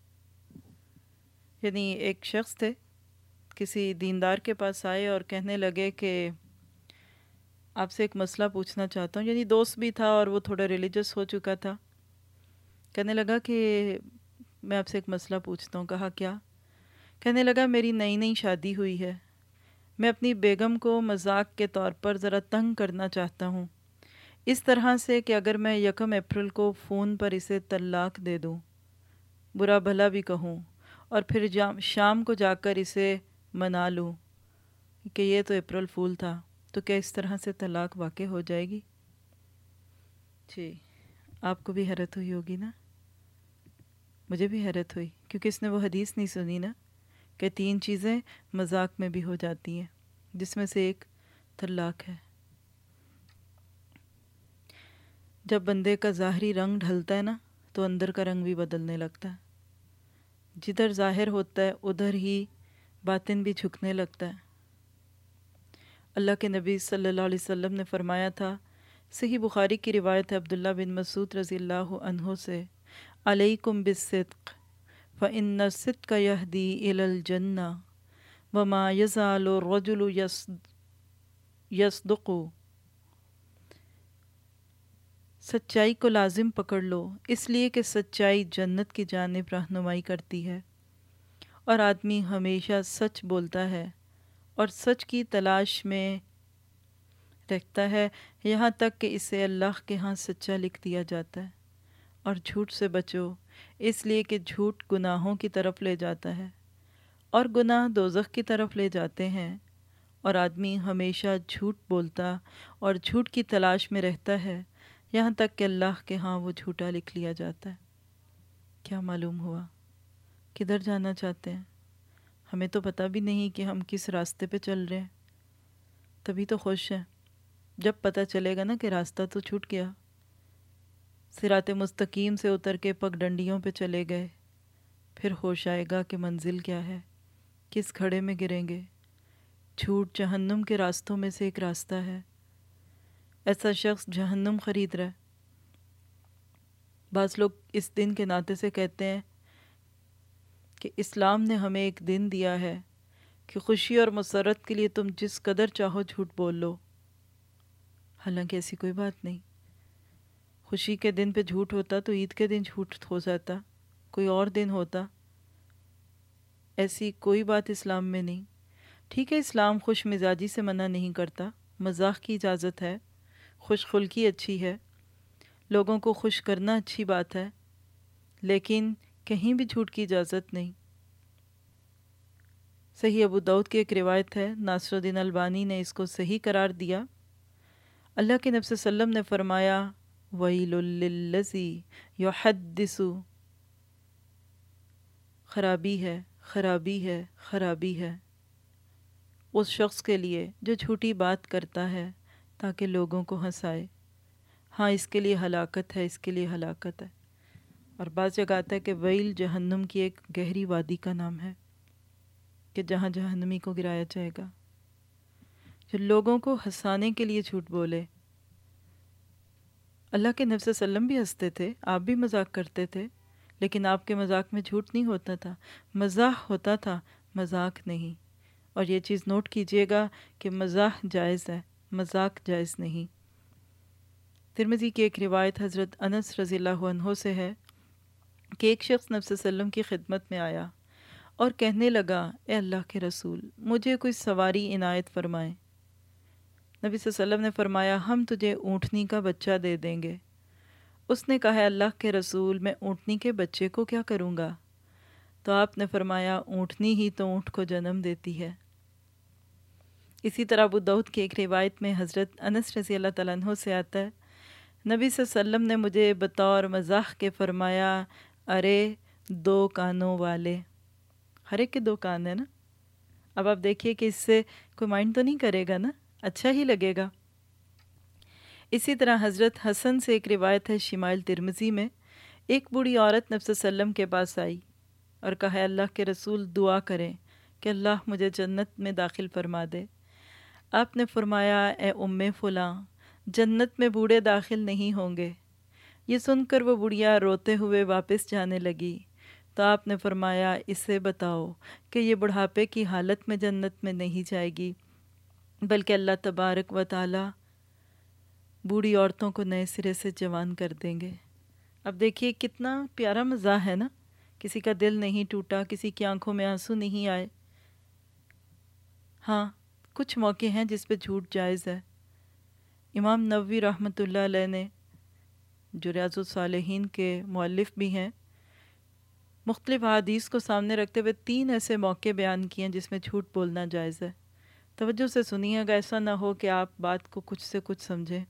یعنی ایک شخص تھے، کسی دیندار کے پاس آئے اور کہنے لگے کہ آپ سے ایک مسئلہ پوچھنا چاہتا ہوں، یعنی دوست بھی تھا اور وہ تھوڑا ریلیجس ہو چکا تھا۔ کہنے لگا کہ میں آپ سے ایک مسئلہ پوچھتا ہوں۔ کہا کیا؟ کہنے لگا میری نئی نئی شادی ہوئی ہے، میں اپنی بیگم کو مذاق کے طور پر ذرا تنگ کرنا چاہتا ہوں، اس طرح سے کہ اگر میں 1 اپریل کو فون پر اسے طلاق دے دوں، برا بھلا بھی کہوں، اور پھر شام کو جا کر اسے منا لوں کہ یہ تو اپریل فول تھا، تو کیا اس طرح سے طلاق واقع ہو جائے گی؟ جی، آپ کو بھی حیرت ہوئی ہوگی نا، مجھے بھی حیرت ہوئی، کیونکہ اس نے وہ حدیث نہیں سنی نا کہ 3 چیزیں مذاق میں بھی ہو جاتی ہیں، جس میں سے ایک طلاق ہے۔ جب بندے کا ظاہری رنگ ڈھلتا ہے نا تو اندر کا رنگ بھی بدلنے لگتا ہے، جدھر ظاہر ہوتا ہے ادھر ہی باطن بھی جھکنے لگتا ہے۔ اللہ کے نبی صلی اللہ علیہ وسلم نے فرمایا تھا، صحیح بخاری کی روایت ہے عبداللہ بن مسعود رضی اللہ عنہ سے، علیکم بالصدق فإن الصدق يهدي إلى الجنة وما يزال الرجل يصدق، سچائی کو لازم پکڑ لو، اس لیے کہ سچائی جنت کی جانب رہنمائی کرتی ہے، اور آدمی ہمیشہ سچ بولتا ہے اور سچ کی تلاش میں رکھتا ہے، یہاں تک کہ اسے اللہ کے ہاں سچا لکھ دیا جاتا ہے۔ اور جھوٹ سے بچو، اس لیے کہ جھوٹ گناہوں کی طرف لے جاتا ہے، اور گناہ دوزخ کی طرف لے جاتے ہیں، اور آدمی ہمیشہ جھوٹ بولتا اور جھوٹ کی تلاش میں رہتا ہے، یہاں تک کہ اللہ کے ہاں وہ جھوٹا لکھ لیا جاتا ہے۔ کیا معلوم ہوا کدھر جانا چاہتے ہیں؟ ہمیں تو پتہ بھی نہیں کہ ہم کس راستے پہ چل رہے ہیں، تبھی تو خوش ہیں جب پتہ چلے گا نا کہ راستہ تو چھوٹ گیا، صراط مستقیم سے اتر کے پگ ڈنڈیوں پہ چلے گئے، پھر ہوش آئے گا کہ منزل کیا ہے، کس کھڑے میں گریں گے۔ جھوٹ جہنم کے راستوں میں سے ایک راستہ ہے، ایسا شخص جہنم خرید رہا ہے۔ بعض لوگ اس دن کے ناطے سے کہتے ہیں کہ اسلام نے ہمیں ایک دن دیا ہے کہ خوشی اور مسرت کے لیے تم جس قدر چاہو جھوٹ بول لو، حالانکہ ایسی کوئی بات نہیں۔ خوشی کے دن پہ جھوٹ ہوتا تو عید کے دن جھوٹ ہو جاتا، کوئی اور دن ہوتا، ایسی کوئی بات اسلام میں نہیں۔ ٹھیک ہے، اسلام خوش مزاجی سے منع نہیں کرتا، مزاح کی اجازت ہے، خوش خلقی اچھی ہے، لوگوں کو خوش کرنا اچھی بات ہے، لیکن کہیں بھی جھوٹ کی اجازت نہیں۔ صحیح ابو داؤد کی ایک روایت ہے، ناصر الدین البانی نے اس کو صحیح قرار دیا۔ اللہ کے نبی صلی اللہ علیہ وسلم نے فرمایا، وَيْلٌ لِّلَّذِي يُحَدِّثُ، خرابی ہے، خرابی ہے، خرابی ہے اس شخص کے لیے جو جھوٹی بات کرتا ہے تاکہ لوگوں کو ہنسائے۔ ہاں، اس کے لیے ہلاکت ہے، اس کے لیے ہلاکت ہے۔ اور بعض جگہ آتا ہے کہ ویل جہنم کی ایک گہری وادی کا نام ہے، کہ جہاں جہنمی کو گرایا جائے گا، جو لوگوں کو ہنسانے کے لیے جھوٹ بولے۔ اللہ کے نبی صلی اللہ علیہ وسلم بھی ہنستے تھے، آپ بھی مذاق کرتے تھے، لیکن آپ کے مذاق میں جھوٹ نہیں ہوتا تھا، مزاح ہوتا تھا، مذاق نہیں۔ اور یہ چیز نوٹ کیجئے گا کہ مزاح جائز ہے، مذاق جائز نہیں۔ ترمذی کی ایک روایت حضرت انس رضی اللہ عنہ سے ہے کہ ایک شخص نبی صلی اللہ علیہ وسلم کی خدمت میں آیا اور کہنے لگا، اے اللہ کے رسول، مجھے کوئی سواری عنایت فرمائیں۔ نبی صلی اللہ علیہ وسلم نے فرمایا، ہم تجھے اونٹنی کا بچہ دے دیں گے۔ اس نے کہا، اللہ کے رسول، میں اونٹنی کے بچے کو کیا کروں گا؟ تو آپ نے فرمایا، اونٹنی ہی تو اونٹ کو جنم دیتی ہے۔ اسی طرح ابو داؤد کی ایک روایت میں حضرت انس رضی اللہ تعالیٰ عنہ سے آتا ہے، نبی صلی اللہ علیہ وسلم نے مجھے بطور مزاح کے فرمایا، ارے 2 کانوں والے، ہر ایک کے 2 کان ہیں نا۔ اب آپ دیکھیے کہ اس سے کوئی مائنڈ تو نہیں کرے گا نا، اچھا ہی لگے گا۔ اسی طرح حضرت حسن سے ایک روایت ہے شمائل ترمذی میں، ایک بوڑھی عورت نبی صلی اللہ علیہ وسلم کے پاس آئی اور کہا، اللہ کے رسول، دعا کریں کہ اللہ مجھے جنت میں داخل فرما دے۔ آپ نے فرمایا، اے ام فلاں، جنت میں بوڑھے داخل نہیں ہوں گے۔ یہ سن کر وہ بڑھیا روتے ہوئے واپس جانے لگی تو آپ نے فرمایا، اسے بتاؤ کہ یہ بڑھاپے کی حالت میں جنت میں نہیں جائے گی، بلکہ اللہ تبارک و تعالی بوڑھی عورتوں کو نئے سرے سے جوان کر دیں گے۔ اب دیکھیے کتنا پیارا مزاح ہے نا، کسی کا دل نہیں ٹوٹا، کسی کی آنکھوں میں آنسو نہیں آئے۔ ہاں، کچھ موقع ہیں جس پہ جھوٹ جائز ہے۔ امام نووی رحمۃ اللہ علیہ نے، جو ریاض الصالحین کے مؤلف بھی ہیں، مختلف احادیث کو سامنے رکھتے ہوئے 3 ایسے موقع بیان کیے ہیں جس میں جھوٹ بولنا جائز ہے۔ توجہ سے سنیے گا، ایسا نہ ہو کہ آپ بات کو کچھ سے کچھ سمجھیں۔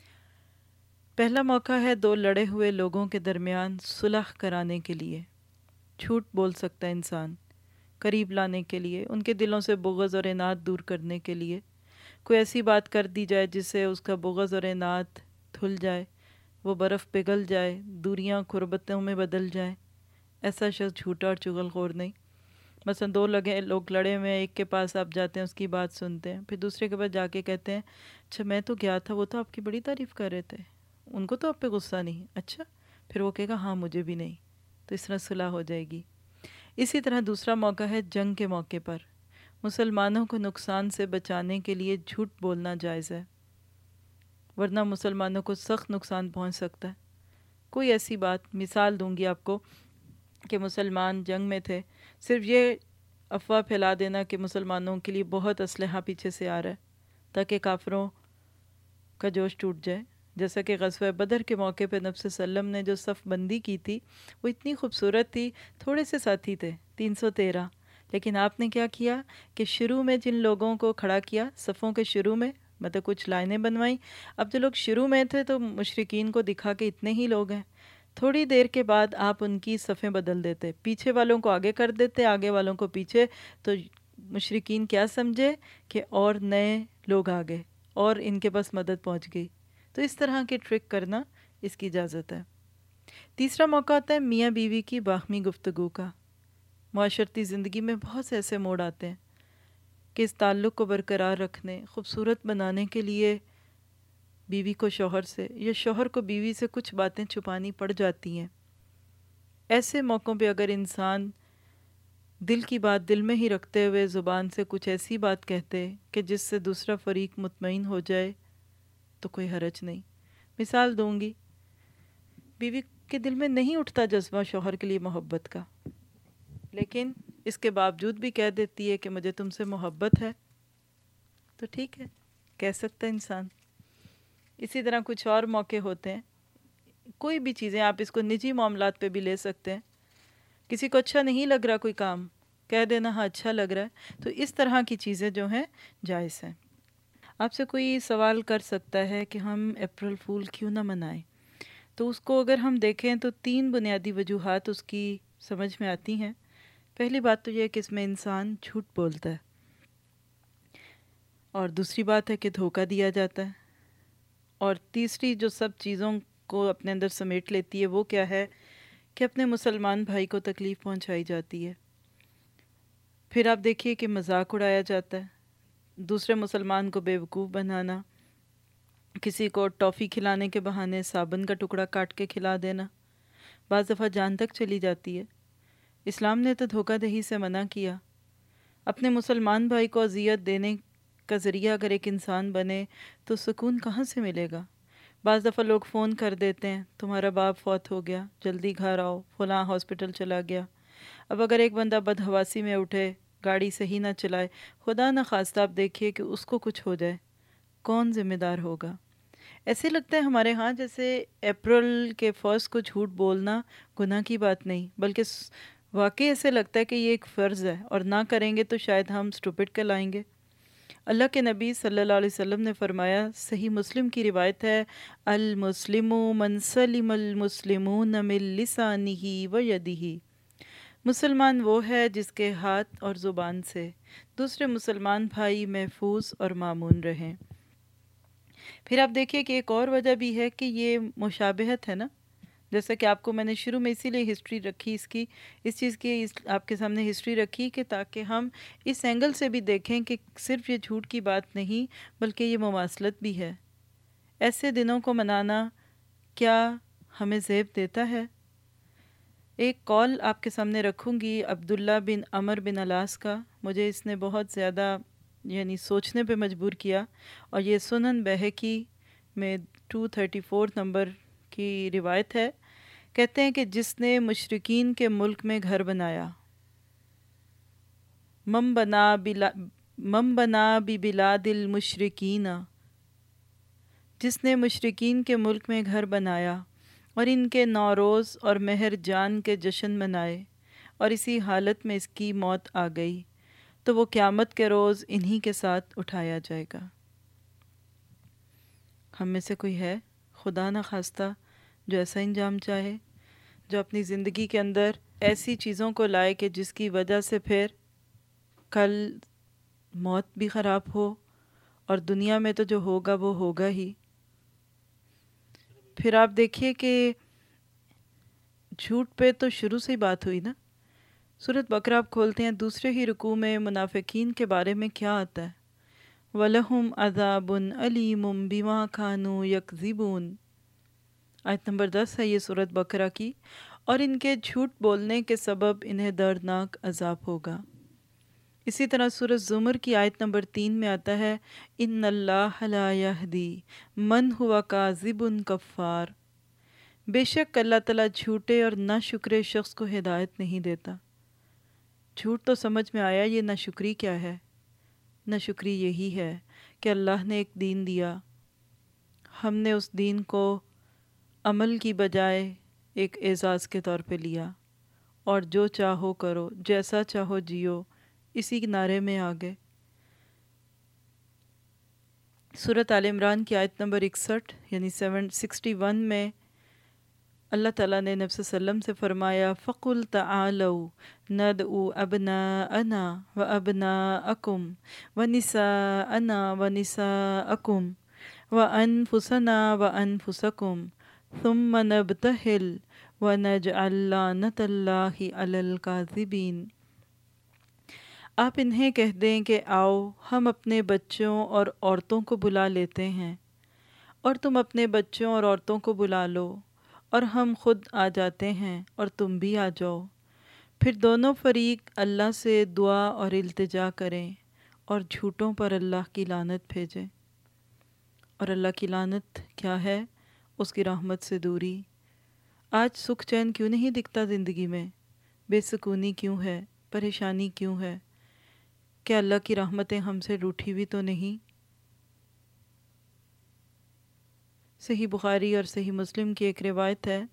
پہلا موقع ہے دو لڑے ہوئے لوگوں کے درمیان صلح کرانے کے لیے۔ جھوٹ بول سکتا ہے انسان قریب لانے کے لیے، ان کے دلوں سے بغض اور اناد دور کرنے کے لیے۔ کوئی ایسی بات کر دی جائے جس سے اس کا بغض اور اناد دھل جائے، وہ برف پگھل جائے، دوریاں قربتوں میں بدل جائیں۔ ایسا شخص جھوٹا اور چغل خور نہیں۔ مثلا دو لوگ لڑے ہوئے ہیں، ایک کے پاس آپ جاتے ہیں، اس کی بات سنتے ہیں، پھر دوسرے کے پاس جا کے کہتے ہیں اچھا میں تو گیا تھا، وہ تو آپ کی بڑی تعریف کر رہے تھے، ان کو تو آپ پہ غصہ نہیں، اچھا، پھر وہ کہے گا ہاں مجھے بھی نہیں، تو اس طرح صلح ہو جائے گی۔ اسی طرح دوسرا موقع ہے جنگ کے موقع پر مسلمانوں کو نقصان سے بچانے کے لیے جھوٹ بولنا جائز ہے، ورنہ مسلمانوں کو سخت نقصان پہنچ سکتا ہے۔ کوئی ایسی بات، مثال دوں گی آپ کو کہ مسلمان جنگ میں تھے، صرف یہ افواہ پھیلا دینا کہ مسلمانوں کے لیے بہت اسلحہ پیچھے سے آ رہا ہے تاکہ کافروں کا جوش ٹوٹ جائے۔ جیسا کہ غزوہ بدر کے موقع پہ نبی صلی اللہ علیہ وسلم نے جو صف بندی کی تھی وہ اتنی خوبصورت تھی، تھوڑے سے ساتھی تھے 313، لیکن آپ نے کیا کیا کہ شروع میں جن لوگوں کو کھڑا کیا صفوں کے شروع میں، مطلب کچھ لائنیں بنوائیں، اب جو لوگ شروع میں تھے تو مشرکین کو دکھا کہ اتنے ہی لوگ ہیں، تھوڑی دیر کے بعد آپ ان کی صفیں بدل دیتے، پیچھے والوں کو آگے کر دیتے، آگے والوں کو پیچھے، تو مشرکین کیا سمجھے کہ اور نئے لوگ آ گئے اور ان کے پاس مدد پہنچ گئی۔ تو اس طرح کے ٹرک کرنا اس کی اجازت ہے۔ تیسرا موقع ہوتا ہے میاں بیوی کی باہمی گفتگو کا۔ معاشرتی زندگی میں بہت سے ایسے موڑ آتے ہیں کہ اس تعلق کو برقرار رکھنے، خوبصورت بنانے کے لیے بیوی کو شوہر سے یا شوہر کو بیوی سے کچھ باتیں چھپانی پڑ جاتی ہیں۔ ایسے موقعوں پہ اگر انسان دل کی بات دل میں ہی رکھتے ہوئے زبان سے کچھ ایسی بات کہتے کہ جس سے دوسرا فریق مطمئن ہو جائے تو کوئی حرج نہیں۔ مثال دوں گی، بیوی کے دل میں نہیں اٹھتا جذبہ شوہر کے لیے محبت کا، لیکن اس کے باوجود بھی کہہ دیتی ہے کہ مجھے تم سے محبت ہے، تو ٹھیک ہے، کہہ سکتا ہے انسان۔ اسی طرح کچھ اور موقع ہوتے ہیں، کوئی بھی چیزیں آپ اس کو نجی معاملات پہ بھی لے سکتے ہیں۔ کسی کو اچھا نہیں لگ رہا کوئی کام، کہہ دینا ہاں اچھا لگ رہا ہے، تو اس طرح کی چیزیں جو ہیں جائز ہیں۔ آپ سے کوئی سوال کر سکتا ہے کہ ہم اپریل فول کیوں نہ منائیں، تو اس کو اگر ہم دیکھیں تو 3 بنیادی وجوہات اس کی سمجھ میں آتی ہیں۔ پہلی بات تو یہ ہے کہ اس میں انسان جھوٹ بولتا ہے، اور دوسری بات ہے کہ دھوکہ دیا جاتا ہے، اور تیسری جو سب چیزوں کو اپنے اندر سمیٹ لیتی ہے وہ کیا ہے کہ اپنے مسلمان بھائی کو تکلیف پہنچائی جاتی ہے۔ پھر آپ دیکھیے کہ مذاق اڑایا جاتا ہے، دوسرے مسلمان کو بیوقوف بنانا، کسی کو ٹافی کھلانے کے بہانے صابن کا ٹکڑا کاٹ کے کھلا دینا، بعض دفعہ جان تک چلی جاتی ہے۔ اسلام نے تو دھوکہ دہی سے منع کیا۔ اپنے مسلمان بھائی کو اذیت دینے کا ذریعہ اگر ایک انسان بنے تو سکون کہاں سے ملے گا؟ بعض دفعہ لوگ فون کر دیتے ہیں تمہارا باپ فوت ہو گیا، جلدی گھر آؤ، فلاں ہاسپٹل چلا گیا۔ اب اگر ایک بندہ بدحواسی میں اٹھے، گاڑی صحیح نہ چلائے، خدا نہ خواستہ آپ دیکھیے کہ اس کو کچھ ہو جائے، کون ذمہ دار ہوگا؟ ایسے لگتا ہے ہمارے ہاں جیسے اپریل کے فرسٹ کو جھوٹ بولنا گناہ کی بات نہیں، بلکہ واقعی ایسے لگتا ہے کہ یہ ایک فرض ہے، اور نہ کریں گے تو شاید ہم اسٹوپڈ کہلائیں گے۔ اللہ کے نبی صلی اللہ علیہ وسلم نے فرمایا، صحیح مسلم کی روایت ہے، المسلم من سلم المسلمون من لسانہ و یدہ، مسلمان وہ ہے جس کے ہاتھ اور زبان سے دوسرے مسلمان بھائی محفوظ اور مامون رہیں۔ پھر آپ دیکھیے کہ ایک اور وجہ بھی ہے کہ یہ مشابہت ہے نا، جیسا کہ آپ کو میں نے شروع میں اسی لیے ہسٹری رکھی اس چیز کی آپ کے سامنے ہسٹری رکھی کہ تاکہ ہم اس اینگل سے بھی دیکھیں کہ صرف یہ جھوٹ کی بات نہیں بلکہ یہ مماثلت بھی ہے۔ ایسے دنوں کو منانا کیا ہمیں زیب دیتا ہے؟ ایک کال آپ کے سامنے رکھوں گی عبداللہ بن عمر بن العاص کا، مجھے اس نے بہت زیادہ سوچنے پہ مجبور کیا، اور یہ سنن بہقی میں 234 نمبر کی روایت ہے۔ کہتے ہیں کہ جس نے مشرکین کے ملک میں گھر بنایا، من بنا ببلاد المشرکین، جس نے مشرکین کے ملک میں گھر بنایا اور ان کے نوروز اور مہر جان کے جشن منائے، اور اسی حالت میں اس کی موت آ گئی، تو وہ قیامت کے روز انہی کے ساتھ اٹھایا جائے گا۔ ہم میں سے کوئی ہے خدا نہ خواستہ جو ایسا انجام چاہے، جو اپنی زندگی کے اندر ایسی چیزوں کو لائے کہ جس کی وجہ سے پھر کل موت بھی خراب ہو، اور دنیا میں تو جو ہوگا وہ ہوگا ہی۔ پھر آپ دیکھیے کہ جھوٹ پہ تو شروع سے ہی بات ہوئی نا۔ سورۃ بقرہ آپ کھولتے ہیں، دوسرے ہی رکوع میں منافقین کے بارے میں کیا آتا ہے؟ وَلَهُمْ عَذَابٌ أَلِيمٌ بِمَا كَانُوا يَكْذِبُونَ۔ آیت نمبر 10 ہے یہ سورۃ بقرہ کی، اور ان کے جھوٹ بولنے کے سبب انہیں دردناک عذاب ہوگا۔ اسی طرح سورۃ زمر کی آیت نمبر 3 میں آتا ہے، ان اللہ لا یہدی من ہوا کاذب کفار۔ بے شک اللہ تعالیٰ جھوٹے اور نہ شکرے شخص کو ہدایت نہیں دیتا۔ جھوٹ تو سمجھ میں آیا، یہ نہ شکری کیا ہے؟ نہ شکری یہی ہے کہ اللہ نے ایک دین دیا، ہم نے اس دین کو عمل کی بجائے ایک اعزاز کے طور پہ لیا، اور جو چاہو کرو، جیسا چاہو جیو، اسی نعرے میں آگے۔ سورۃ آل عمران کی آیت نمبر 61 یعنی 61 میں اللہ تعالیٰ نے نبی صلی اللہ علیہ وسلم سے فرمایا، فَقُلْ تَعَالَوْا نَدْعُوا أَبْنَاءَنَا وَأَبْنَاءَكُمْ وَنِسَاءَنَا وَنِسَاءَكُمْ وَأَنفُسَنَا وَأَنفُسَكُمْ ثُمَّ نَبْتَهِلْ وَنَجْعَلْ لَعْنَةَ اللَّهِ عَلَى الْكَاذِبِينَ۔ آپ انہیں کہہ دیں کہ آؤ ہم اپنے بچوں اور عورتوں کو بلا لیتے ہیں، اور تم اپنے بچوں اور عورتوں کو بلا لو، اور ہم خود آ جاتے ہیں اور تم بھی آ جاؤ، پھر دونوں فریق اللہ سے دعا اور التجا کریں اور جھوٹوں پر اللہ کی لعنت بھیجیں۔ اور اللہ کی لعنت کیا ہے؟ اس کی رحمت سے دوری۔ آج سکھ چین کیوں نہیں دکھتا زندگی میں؟ بے سکونی کیوں ہے؟ پریشانی کیوں ہے؟ کہ اللہ کی رحمتیں ہم سے روٹھی بھی تو نہیں؟ صحیح بخاری اور صحیح مسلم کی ایک روایت ہے،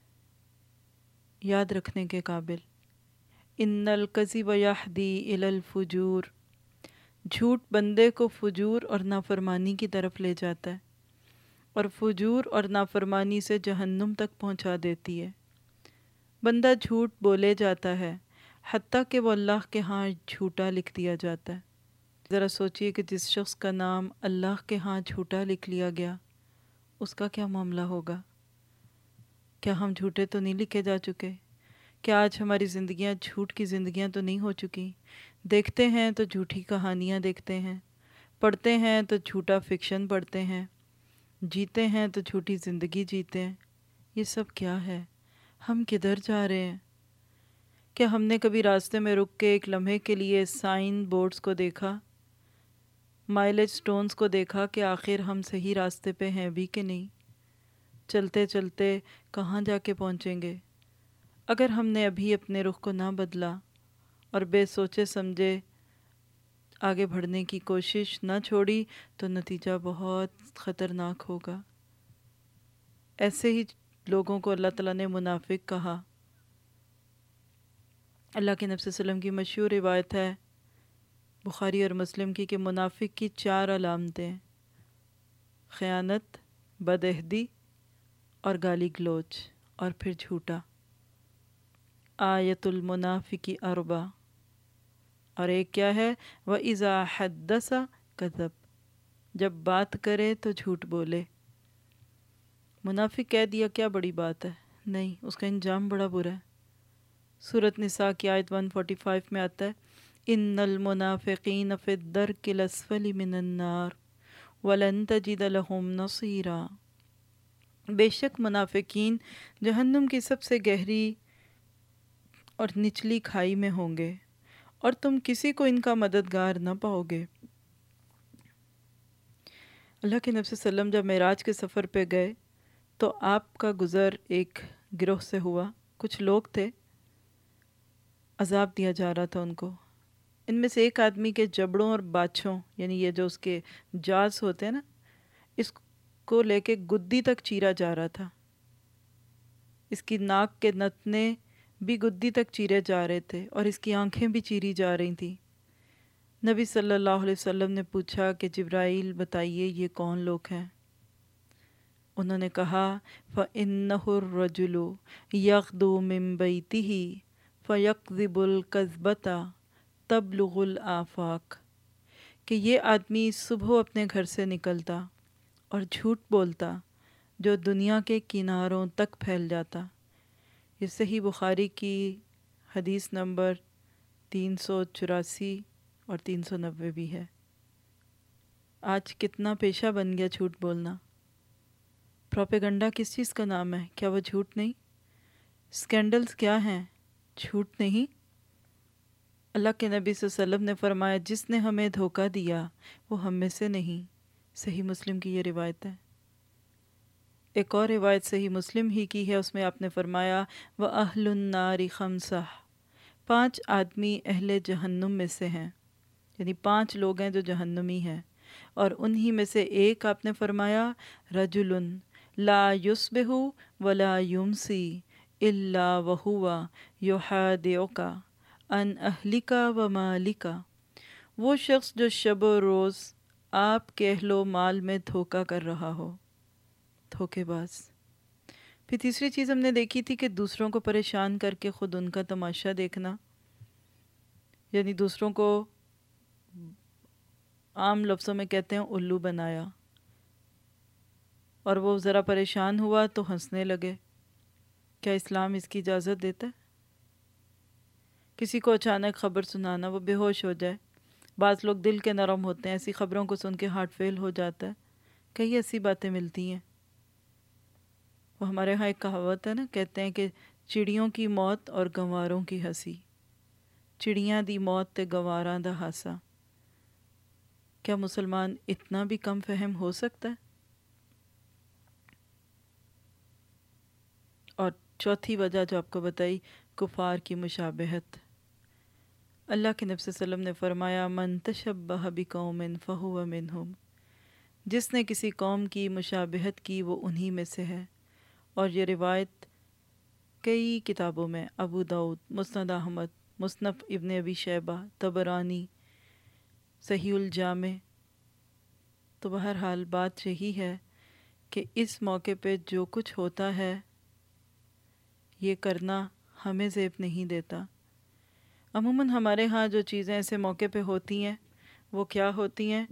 یاد رکھنے کے قابل، ان الکذب یہدی الی الفجور۔ جھوٹ بندے کو فجور اور نافرمانی کی طرف لے جاتا ہے، اور فجور اور نافرمانی سے جہنم تک پہنچا دیتی ہے۔ بندہ جھوٹ بولے جاتا ہے حتیٰ کہ وہ اللہ کے ہاں جھوٹا لکھ دیا جاتا ہے۔ ذرا سوچئے کہ جس شخص کا نام اللہ کے ہاں جھوٹا لکھ لیا گیا، اس کا کیا معاملہ ہوگا؟ کیا ہم جھوٹے تو نہیں لکھے جا چکے؟ کیا آج ہماری زندگیاں جھوٹ کی زندگیاں تو نہیں ہو چکی؟ دیکھتے ہیں تو جھوٹی کہانیاں دیکھتے ہیں، پڑھتے ہیں تو جھوٹا فکشن پڑھتے ہیں، جیتے ہیں تو جھوٹی زندگی جیتے ہیں۔ یہ سب کیا ہے؟ ہم کدھر جا رہے ہیں؟ کیا ہم نے کبھی راستے میں رک کے ایک لمحے کے لیے سائن بورڈز کو دیکھا، مائلیج سٹونز کو دیکھا کہ آخر ہم صحیح راستے پہ ہیں بھی کہ نہیں؟ چلتے چلتے کہاں جا کے پہنچیں گے؟ اگر ہم نے ابھی اپنے رخ کو نہ بدلا اور بے سوچے سمجھے آگے بڑھنے کی کوشش نہ چھوڑی تو نتیجہ بہت خطرناک ہوگا۔ ایسے ہی لوگوں کو اللہ تعالیٰ نے منافق کہا۔ اللہ کے نبی صلی اللہ علیہ وسلم کی مشہور روایت ہے بخاری اور مسلم کی کہ منافق کی 4 علامتیں: خیانت، بدعہدی اور گالی گلوچ، اور پھر جھوٹا۔ آیت المنافق 4، اور ایک کیا ہے؟ وَإِذَا حَدَّثَ كَذَبَ، جب بات کرے تو جھوٹ بولے۔ منافق کہہ دیا کیا بڑی بات ہے؟ نہیں، اس کا انجام بڑا برا ہے۔ سورۃ نساء کی آیت 145 میں آتا ہے، ان المنافقین فی الدرک الاسفل من النار ولن تجد لهم نصیرا۔ بے شک منافقین جہنم کی سب سے گہری اور نچلی کھائی میں ہوں گے، اور تم کسی کو ان کا مددگار نہ پاؤ گے۔ اللہ کے نبی صلی اللہ علیہ وسلم جب معراج کے سفر پہ گئے تو آپ کا گزر ایک گروہ سے ہوا، کچھ لوگ تھے، عذاب دیا جا رہا تھا ان کو۔ ان میں سے ایک آدمی کے جبڑوں اور باچھوں، یعنی یہ جو اس کے جاز ہوتے ہیں نا، اس کو لے کے گدی تک چیرا جا رہا تھا۔ اس کی ناک کے نتنے بھی گدی تک چیرے جا رہے تھے، اور اس کی آنکھیں بھی چیری جا رہی تھیں۔ نبی صلی اللہ علیہ وسلم نے پوچھا کہ جبرائیل بتائیے یہ کون لوگ ہیں؟ انہوں نے کہا فَإِنَّهُ الرَّجُلُ يَغْدُو مِن بَيْتِهِ فَيَكْذِبُ الْكَذْبَةَ تَبْلُغُ الْآفَاقَ، کہ یہ آدمی صبح اپنے گھر سے نکلتا اور جھوٹ بولتا جو دنیا کے کناروں تک پھیل جاتا۔ یہ صحیح بخاری کی حدیث نمبر 384 اور 390 بھی ہے۔ آج کتنا پیشہ بن گیا جھوٹ بولنا۔ پروپیگنڈا کس چیز کا نام ہے؟ کیا وہ جھوٹ نہیں؟ سکینڈلز کیا ہیں؟ جھوٹ نہیں؟ اللہ کے نبی صلی اللہ علیہ وسلم نے فرمایا جس نے ہمیں دھوکہ دیا وہ ہم میں سے نہیں۔ صحیح مسلم کی یہ روایت ہے۔ ایک اور روایت صحیح مسلم ہی کی ہے، اس میں آپ نے فرمایا وَأَهْلُ النَّارِ خَمْسَةٌ، 5 آدمی اہل جہنم میں سے ہیں، یعنی 5 لوگ ہیں جو جہنمی ہیں، اور انہی میں سے ایک آپ نے فرمایا رجل لا یصبح ولا یمسی الا وہو یحادعک عن اہلک و مالک، وہ شخص جو شب و روز آپ کے اہل و مال میں دھوکہ کر رہا ہو، دھوکے باز۔ پھر تیسری چیز ہم نے دیکھی تھی کہ دوسروں کو پریشان کر کے خود ان کا تماشا دیکھنا، یعنی دوسروں کو عام لفظوں میں کہتے ہیں الو بنایا، اور وہ ذرا پریشان ہوا تو ہنسنے لگے۔ کیا اسلام اس کی اجازت دیتا ہے؟ کسی کو اچانک خبر سنانا، وہ بے ہوش ہو جائے، بعض لوگ دل کے نرم ہوتے ہیں، ایسی خبروں کو سن کے ہارٹ فیل ہو جاتا ہے، کئی ایسی باتیں ملتی ہیں۔ وہ ہمارے ہاں ایک کہاوت ہے نا، کہتے ہیں کہ چڑیوں کی موت اور گنواروں کی ہنسی، چڑیاں دی موت تے گنواراں دا ہاسا۔ کیا مسلمان اتنا بھی کم فہم ہو سکتا ہے؟ اور چوتھی وجہ جو آپ کو بتائی، کفار کی مشابہت۔ اللہ کے نبی صلی اللہ علیہ وسلم نے فرمایا من تشبہ بقوم فہو منہم، جس نے کسی قوم کی مشابہت کی وہ انہی میں سے ہے۔ اور یہ روایت کئی کتابوں میں، ابو داؤد، مسند احمد، مصنف ابن ابی شیبہ، طبرانی، صحیح الجامع۔ تو بہرحال بات یہی ہے کہ اس موقع پہ جو کچھ ہوتا ہے یہ کرنا ہمیں زیب نہیں دیتا۔ عموماً ہمارے ہاں جو چیزیں ایسے موقع پہ ہوتی ہیں وہ کیا ہوتی ہیں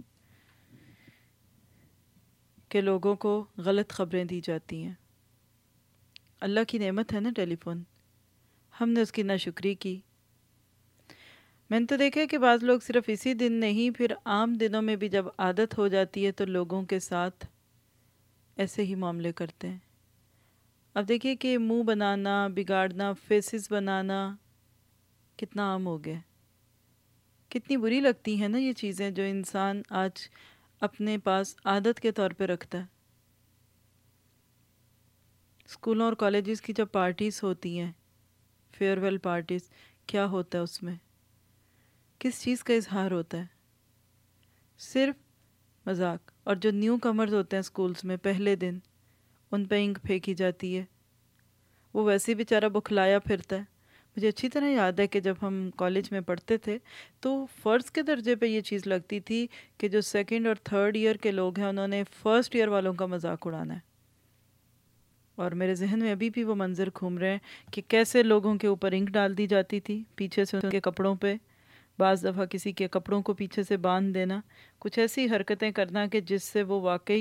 کہ لوگوں کو غلط خبریں دی جاتی ہیں۔ اللہ کی نعمت ہے نا ٹیلی فون، ہم نے اس کی ناشکری کی۔ میں نے تو دیکھا ہے کہ بعض لوگ صرف اسی دن نہیں، پھر عام دنوں میں بھی جب عادت ہو جاتی ہے تو لوگوں کے ساتھ ایسے ہی معاملے کرتے ہیں۔ اب دیکھیے کہ منہ بنانا، بگاڑنا، فیسز بنانا کتنا عام ہو گیا۔ کتنی بری لگتی ہیں نا یہ چیزیں جو انسان آج اپنے پاس عادت کے طور پہ رکھتا ہے۔ اسکولوں اور کالجز کی جب پارٹیز ہوتی ہیں، فیئر ویل پارٹیز، کیا ہوتا ہے اس میں؟ کس چیز کا اظہار ہوتا ہے؟ صرف مذاق۔ اور جو نیو کمرز ہوتے ہیں اسکولز میں پہلے دن، ان پہ انک پھینکی جاتی ہے، وہ ویسے بیچارہ بکھلایا پھرتا ہے۔ مجھے اچھی طرح یاد ہے کہ جب ہم کالج میں پڑھتے تھے تو فرض کے درجے پہ یہ چیز لگتی تھی کہ جو 2nd اور 3rd ایئر کے لوگ ہیں انہوں نے 1st ایئر والوں کا مذاق اڑانا ہے۔ اور میرے ذہن میں ابھی بھی وہ منظر گھوم رہے ہیں کہ کیسے لوگوں کے اوپر انک ڈال دی جاتی تھی پیچھے سے ان کے کپڑوں پہ، بعض دفعہ کسی کے کپڑوں کو پیچھے سے باندھ دینا، کچھ ایسی حرکتیں کرنا کہ جس سے وہ واقعی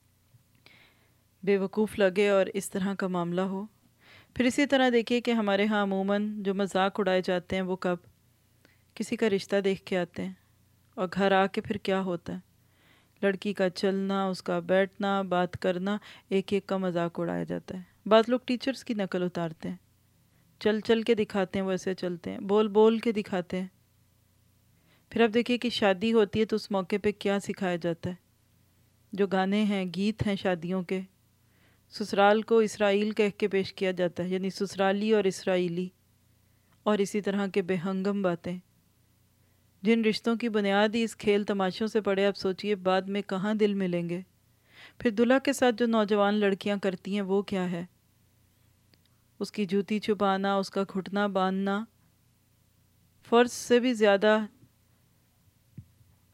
بے وقوف لگے اور اس طرح کا معاملہ ہو۔ پھر اسی طرح دیکھیے کہ ہمارے ہاں عموماً جو مذاق اڑائے جاتے ہیں وہ کب؟ کسی کا رشتہ دیکھ کے آتے ہیں، اور گھر آ کے پھر کیا ہوتا ہے؟ لڑکی کا چلنا، اس کا بیٹھنا، بات کرنا، ایک ایک کا مذاق اڑایا جاتا ہے۔ بعض لوگ ٹیچرز کی نقل اتارتے ہیں، چل چل کے دکھاتے ہیں، وہ ایسے چلتے ہیں، بول بول کے دکھاتے ہیں۔ پھر اب دیکھیے کہ شادی ہوتی ہے تو اس موقع پہ کیا سکھایا جاتا ہے؟ جو گانے ہیں، گیت ہیں شادیوں کے، سسرال کو اسرائیل کہہ کے پیش کیا جاتا ہے، یعنی سسرالی اور اسرائیلی، اور اسی طرح کے بے ہنگم باتیں، جن رشتوں کی بنیاد ہی اس کھیل تماشوں سے پڑے۔ آپ سوچئے بعد میں کہاں دل ملیں گے۔ پھر دلہا کے ساتھ جو نوجوان لڑکیاں کرتی ہیں وہ کیا ہے؟ اس کی جوتی چھپانا، اس کا گھٹنا باندھنا، فرض سے بھی زیادہ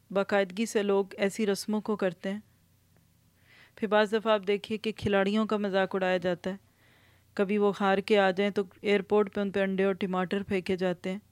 باقاعدگی سے لوگ ایسی رسموں کو کرتے ہیں. پھر بعض دفعہ آپ دیکھیے کہ کھلاڑیوں کا مذاق اڑایا جاتا ہے. کبھی وہ ہار کے آ جائیں تو ایئرپورٹ پہ ان پہ انڈے اور ٹماٹر پھینکے جاتے ہیں.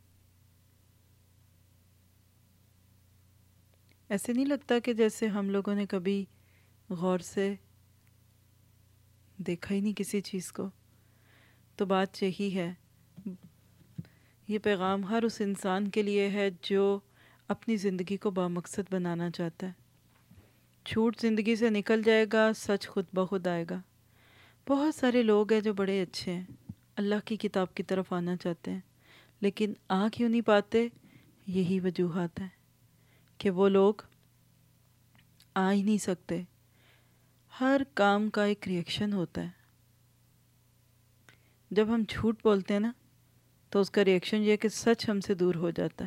ایسے نہیں لگتا کہ جیسے ہم لوگوں نے کبھی غور سے دیکھا ہی نہیں کسی چیز کو؟ تو بات یہی ہے. یہ پیغام ہر اس انسان کے لیے ہے جو اپنی زندگی کو بامقصد بنانا چاہتا ہے. جھوٹ زندگی سے نکل جائے گا، سچ خود بخود آئے گا. بہت سارے لوگ ہیں جو بڑے اچھے ہیں، اللہ کی کتاب کی طرف آنا چاہتے ہیں، لیکن آ کیوں نہیں پاتے؟ یہی وجوہات ہیں کہ وہ لوگ آ ہی نہیں سکتے. ہر کام کا ایک ریئیکشن ہوتا ہے. جب ہم جھوٹ بولتے ہیں نا تو اس کا ریئیکشن یہ ہے کہ سچ ہم سے دور ہو جاتا ہے،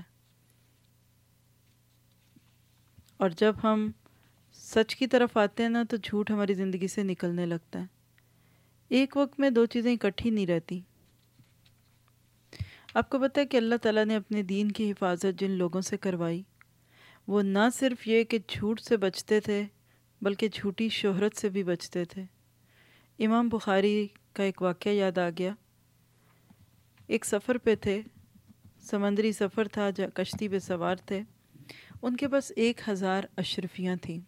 اور جب ہم سچ کی طرف آتے ہیں نا تو جھوٹ ہماری زندگی سے نکلنے لگتا ہے. ایک وقت میں دو چیزیں اکٹھی نہیں رہتی. آپ کو پتہ ہے کہ اللہ تعالیٰ نے اپنے دین کی حفاظت جن لوگوں سے کروائی، وہ نہ صرف یہ کہ جھوٹ سے بچتے تھے بلکہ جھوٹی شہرت سے بھی بچتے تھے. امام بخاری کا ایک واقعہ یاد آ گیا. ایک سفر پہ تھے، سمندری سفر تھا، کشتی پہ سوار تھے. ان کے پاس 1000 اشرفیاں تھیں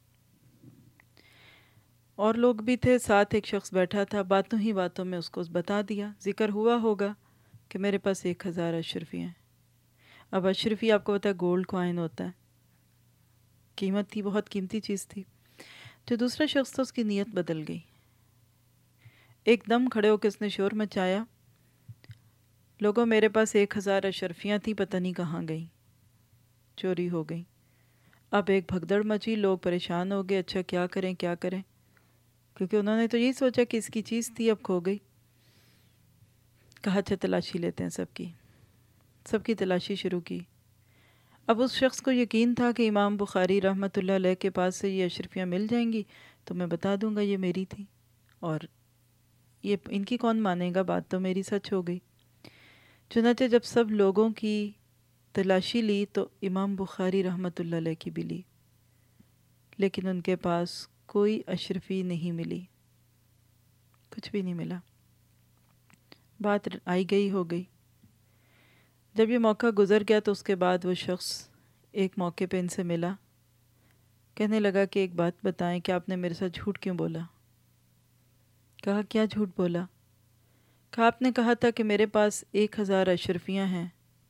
اور لوگ بھی تھے. ساتھ ایک شخص بیٹھا تھا. باتوں ہی باتوں میں اس کو بتا دیا، ذکر ہوا ہوگا کہ میرے پاس 1000 اشرفیاں ہیں. اب اشرفی آپ کو پتہ ہے گولڈ کوائن ہوتا ہے، قیمت تھی، بہت قیمتی چیز تھی. جو دوسرا شخص تھا اس کی نیت بدل گئی. ایک دم کھڑے ہو کے اس نے شور مچایا، لوگوں میرے پاس 1000 اشرفیاں تھیں، پتہ نہیں کہاں گئیں، چوری ہو گئیں. اب ایک بھگدڑ مچی، لوگ پریشان ہو گئے. اچھا کیا کریں کیا کریں، کیونکہ انہوں نے تو یہی سوچا کہ اس کی چیز تھی، اب کھو گئی. کہا اچھا تلاشی لیتے ہیں. سب کی تلاشی شروع کی. اب اس شخص کو یقین تھا کہ امام بخاری رحمۃ اللہ علیہ کے پاس سے یہ اشرفیاں مل جائیں گی تو میں بتا دوں گا یہ میری تھی، اور یہ ان کی کون مانے گا، بات تو میری سچ ہو گئی. چنانچہ جب سب لوگوں کی تلاشی لی تو امام بخاری رحمۃ اللہ علیہ کی بھی لی، لیکن ان کے پاس کوئی اشرفی نہیں ملی، کچھ بھی نہیں ملا. بات آئی گئی ہو گئی. جب یہ موقع گزر گیا تو اس کے بعد وہ شخص ایک موقع پہ ان سے ملا. کہنے لگا کہ ایک بات بتائیں کہ آپ نے میرے ساتھ جھوٹ کیوں بولا؟ کہا کیا جھوٹ بولا؟ کہا آپ نے کہا تھا کہ میرے پاس 1000 اشرفیاں ہیں،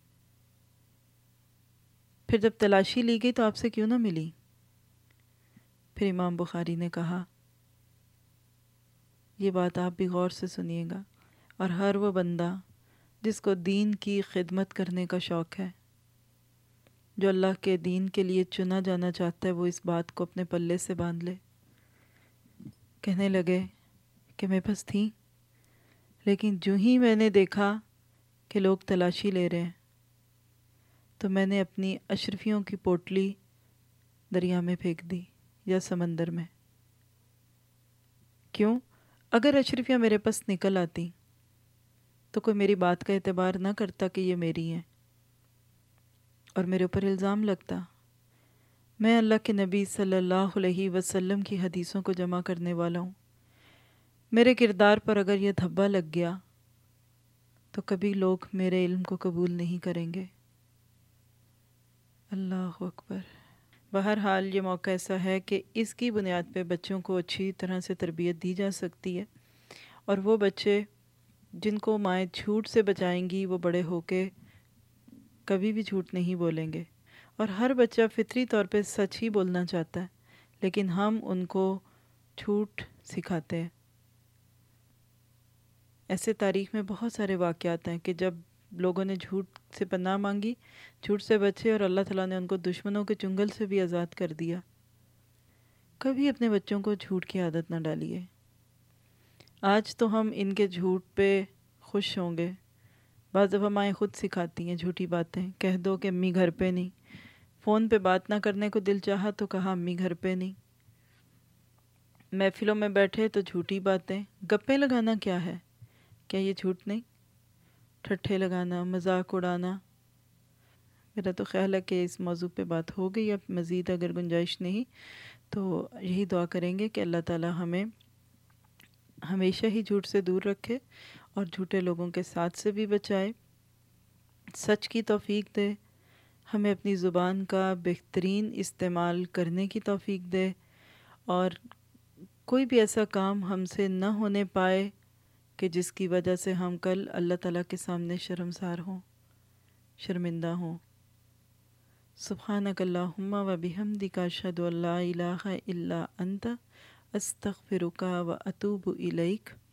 پھر جب تلاشی لی گئی تو آپ سے کیوں نہ ملی؟ پھر امام بخاری نے کہا یہ بات آپ بھی غور سے سنیے گا، اور ہر وہ بندہ جس کو دین کی خدمت کرنے کا شوق ہے، جو اللہ کے دین کے لیے چنا جانا چاہتا ہے، وہ اس بات کو اپنے پلے سے باندھ لے. کہنے لگے کہ میرے پاس تھیں، لیکن جو ہی میں نے دیکھا کہ لوگ تلاشی لے رہے ہیں تو میں نے اپنی اشرفیوں کی پوٹلی دریا میں پھینک دی یا سمندر میں. کیوں؟ اگر اشرفیاں میرے پاس نکل آتی تو کوئی میری بات کا اعتبار نہ کرتا کہ یہ میری ہیں اور میرے اوپر الزام لگتا. میں اللہ کے نبی صلی اللہ علیہ وسلم کی حدیثوں کو جمع کرنے والا ہوں. میرے کردار پر اگر یہ دھبا لگ گیا تو کبھی لوگ میرے علم کو قبول نہیں کریں گے. اللہ اکبر. بہرحال یہ موقع ایسا ہے کہ اس کی بنیاد پہ بچوں کو اچھی طرح سے تربیت دی جا سکتی ہے، اور وہ بچے جن کو مائیں جھوٹ سے بچائیں گی وہ بڑے ہو کے کبھی بھی جھوٹ نہیں بولیں گے. اور ہر بچہ فطری طور پہ سچ ہی بولنا چاہتا ہے، لیکن ہم ان کو جھوٹ سکھاتے ہیں. ایسے تاریخ میں بہت سارے واقعات ہیں کہ جب لوگوں نے جھوٹ سے پناہ مانگی، جھوٹ سے بچے، اور اللہ تعالیٰ نے ان کو دشمنوں کے چنگل سے بھی آزاد کر دیا. کبھی اپنے بچوں کو جھوٹ کی عادت نہ ڈالیے. آج تو ہم ان کے جھوٹ پہ خوش ہوں گے. بعض دفعہ مائیں خود سکھاتی ہیں جھوٹی باتیں. کہہ دو کہ امی گھر پہ نہیں، فون پہ بات نہ کرنے کو دل چاہا تو کہا امی گھر پہ نہیں. محفلوں میں بیٹھے تو جھوٹی باتیں. گپیں لگانا کیا ہے؟ کیا یہ جھوٹ نہیں؟ ٹھٹھے لگانا، مذاق اڑانا. میرا تو خیال ہے کہ اس موضوع پہ بات ہو گئی، اب مزید اگر گنجائش نہیں تو یہی دعا کریں گے کہ اللہ تعالی ہمیں ہمیشہ ہی جھوٹ سے دور رکھے اور جھوٹے لوگوں کے ساتھ سے بھی بچائے، سچ کی توفیق دے، ہمیں اپنی زبان کا بہترین استعمال کرنے کی توفیق دے، اور کوئی بھی ایسا کام ہم سے نہ ہونے پائے کہ جس کی وجہ سے ہم کل اللہ تعالیٰ کے سامنے شرمسار ہوں، شرمندہ ہوں۔ سبحانک اللہم و بحمدک اشہد ان لا الہ الا انت استغفرک و اتوب الیک۔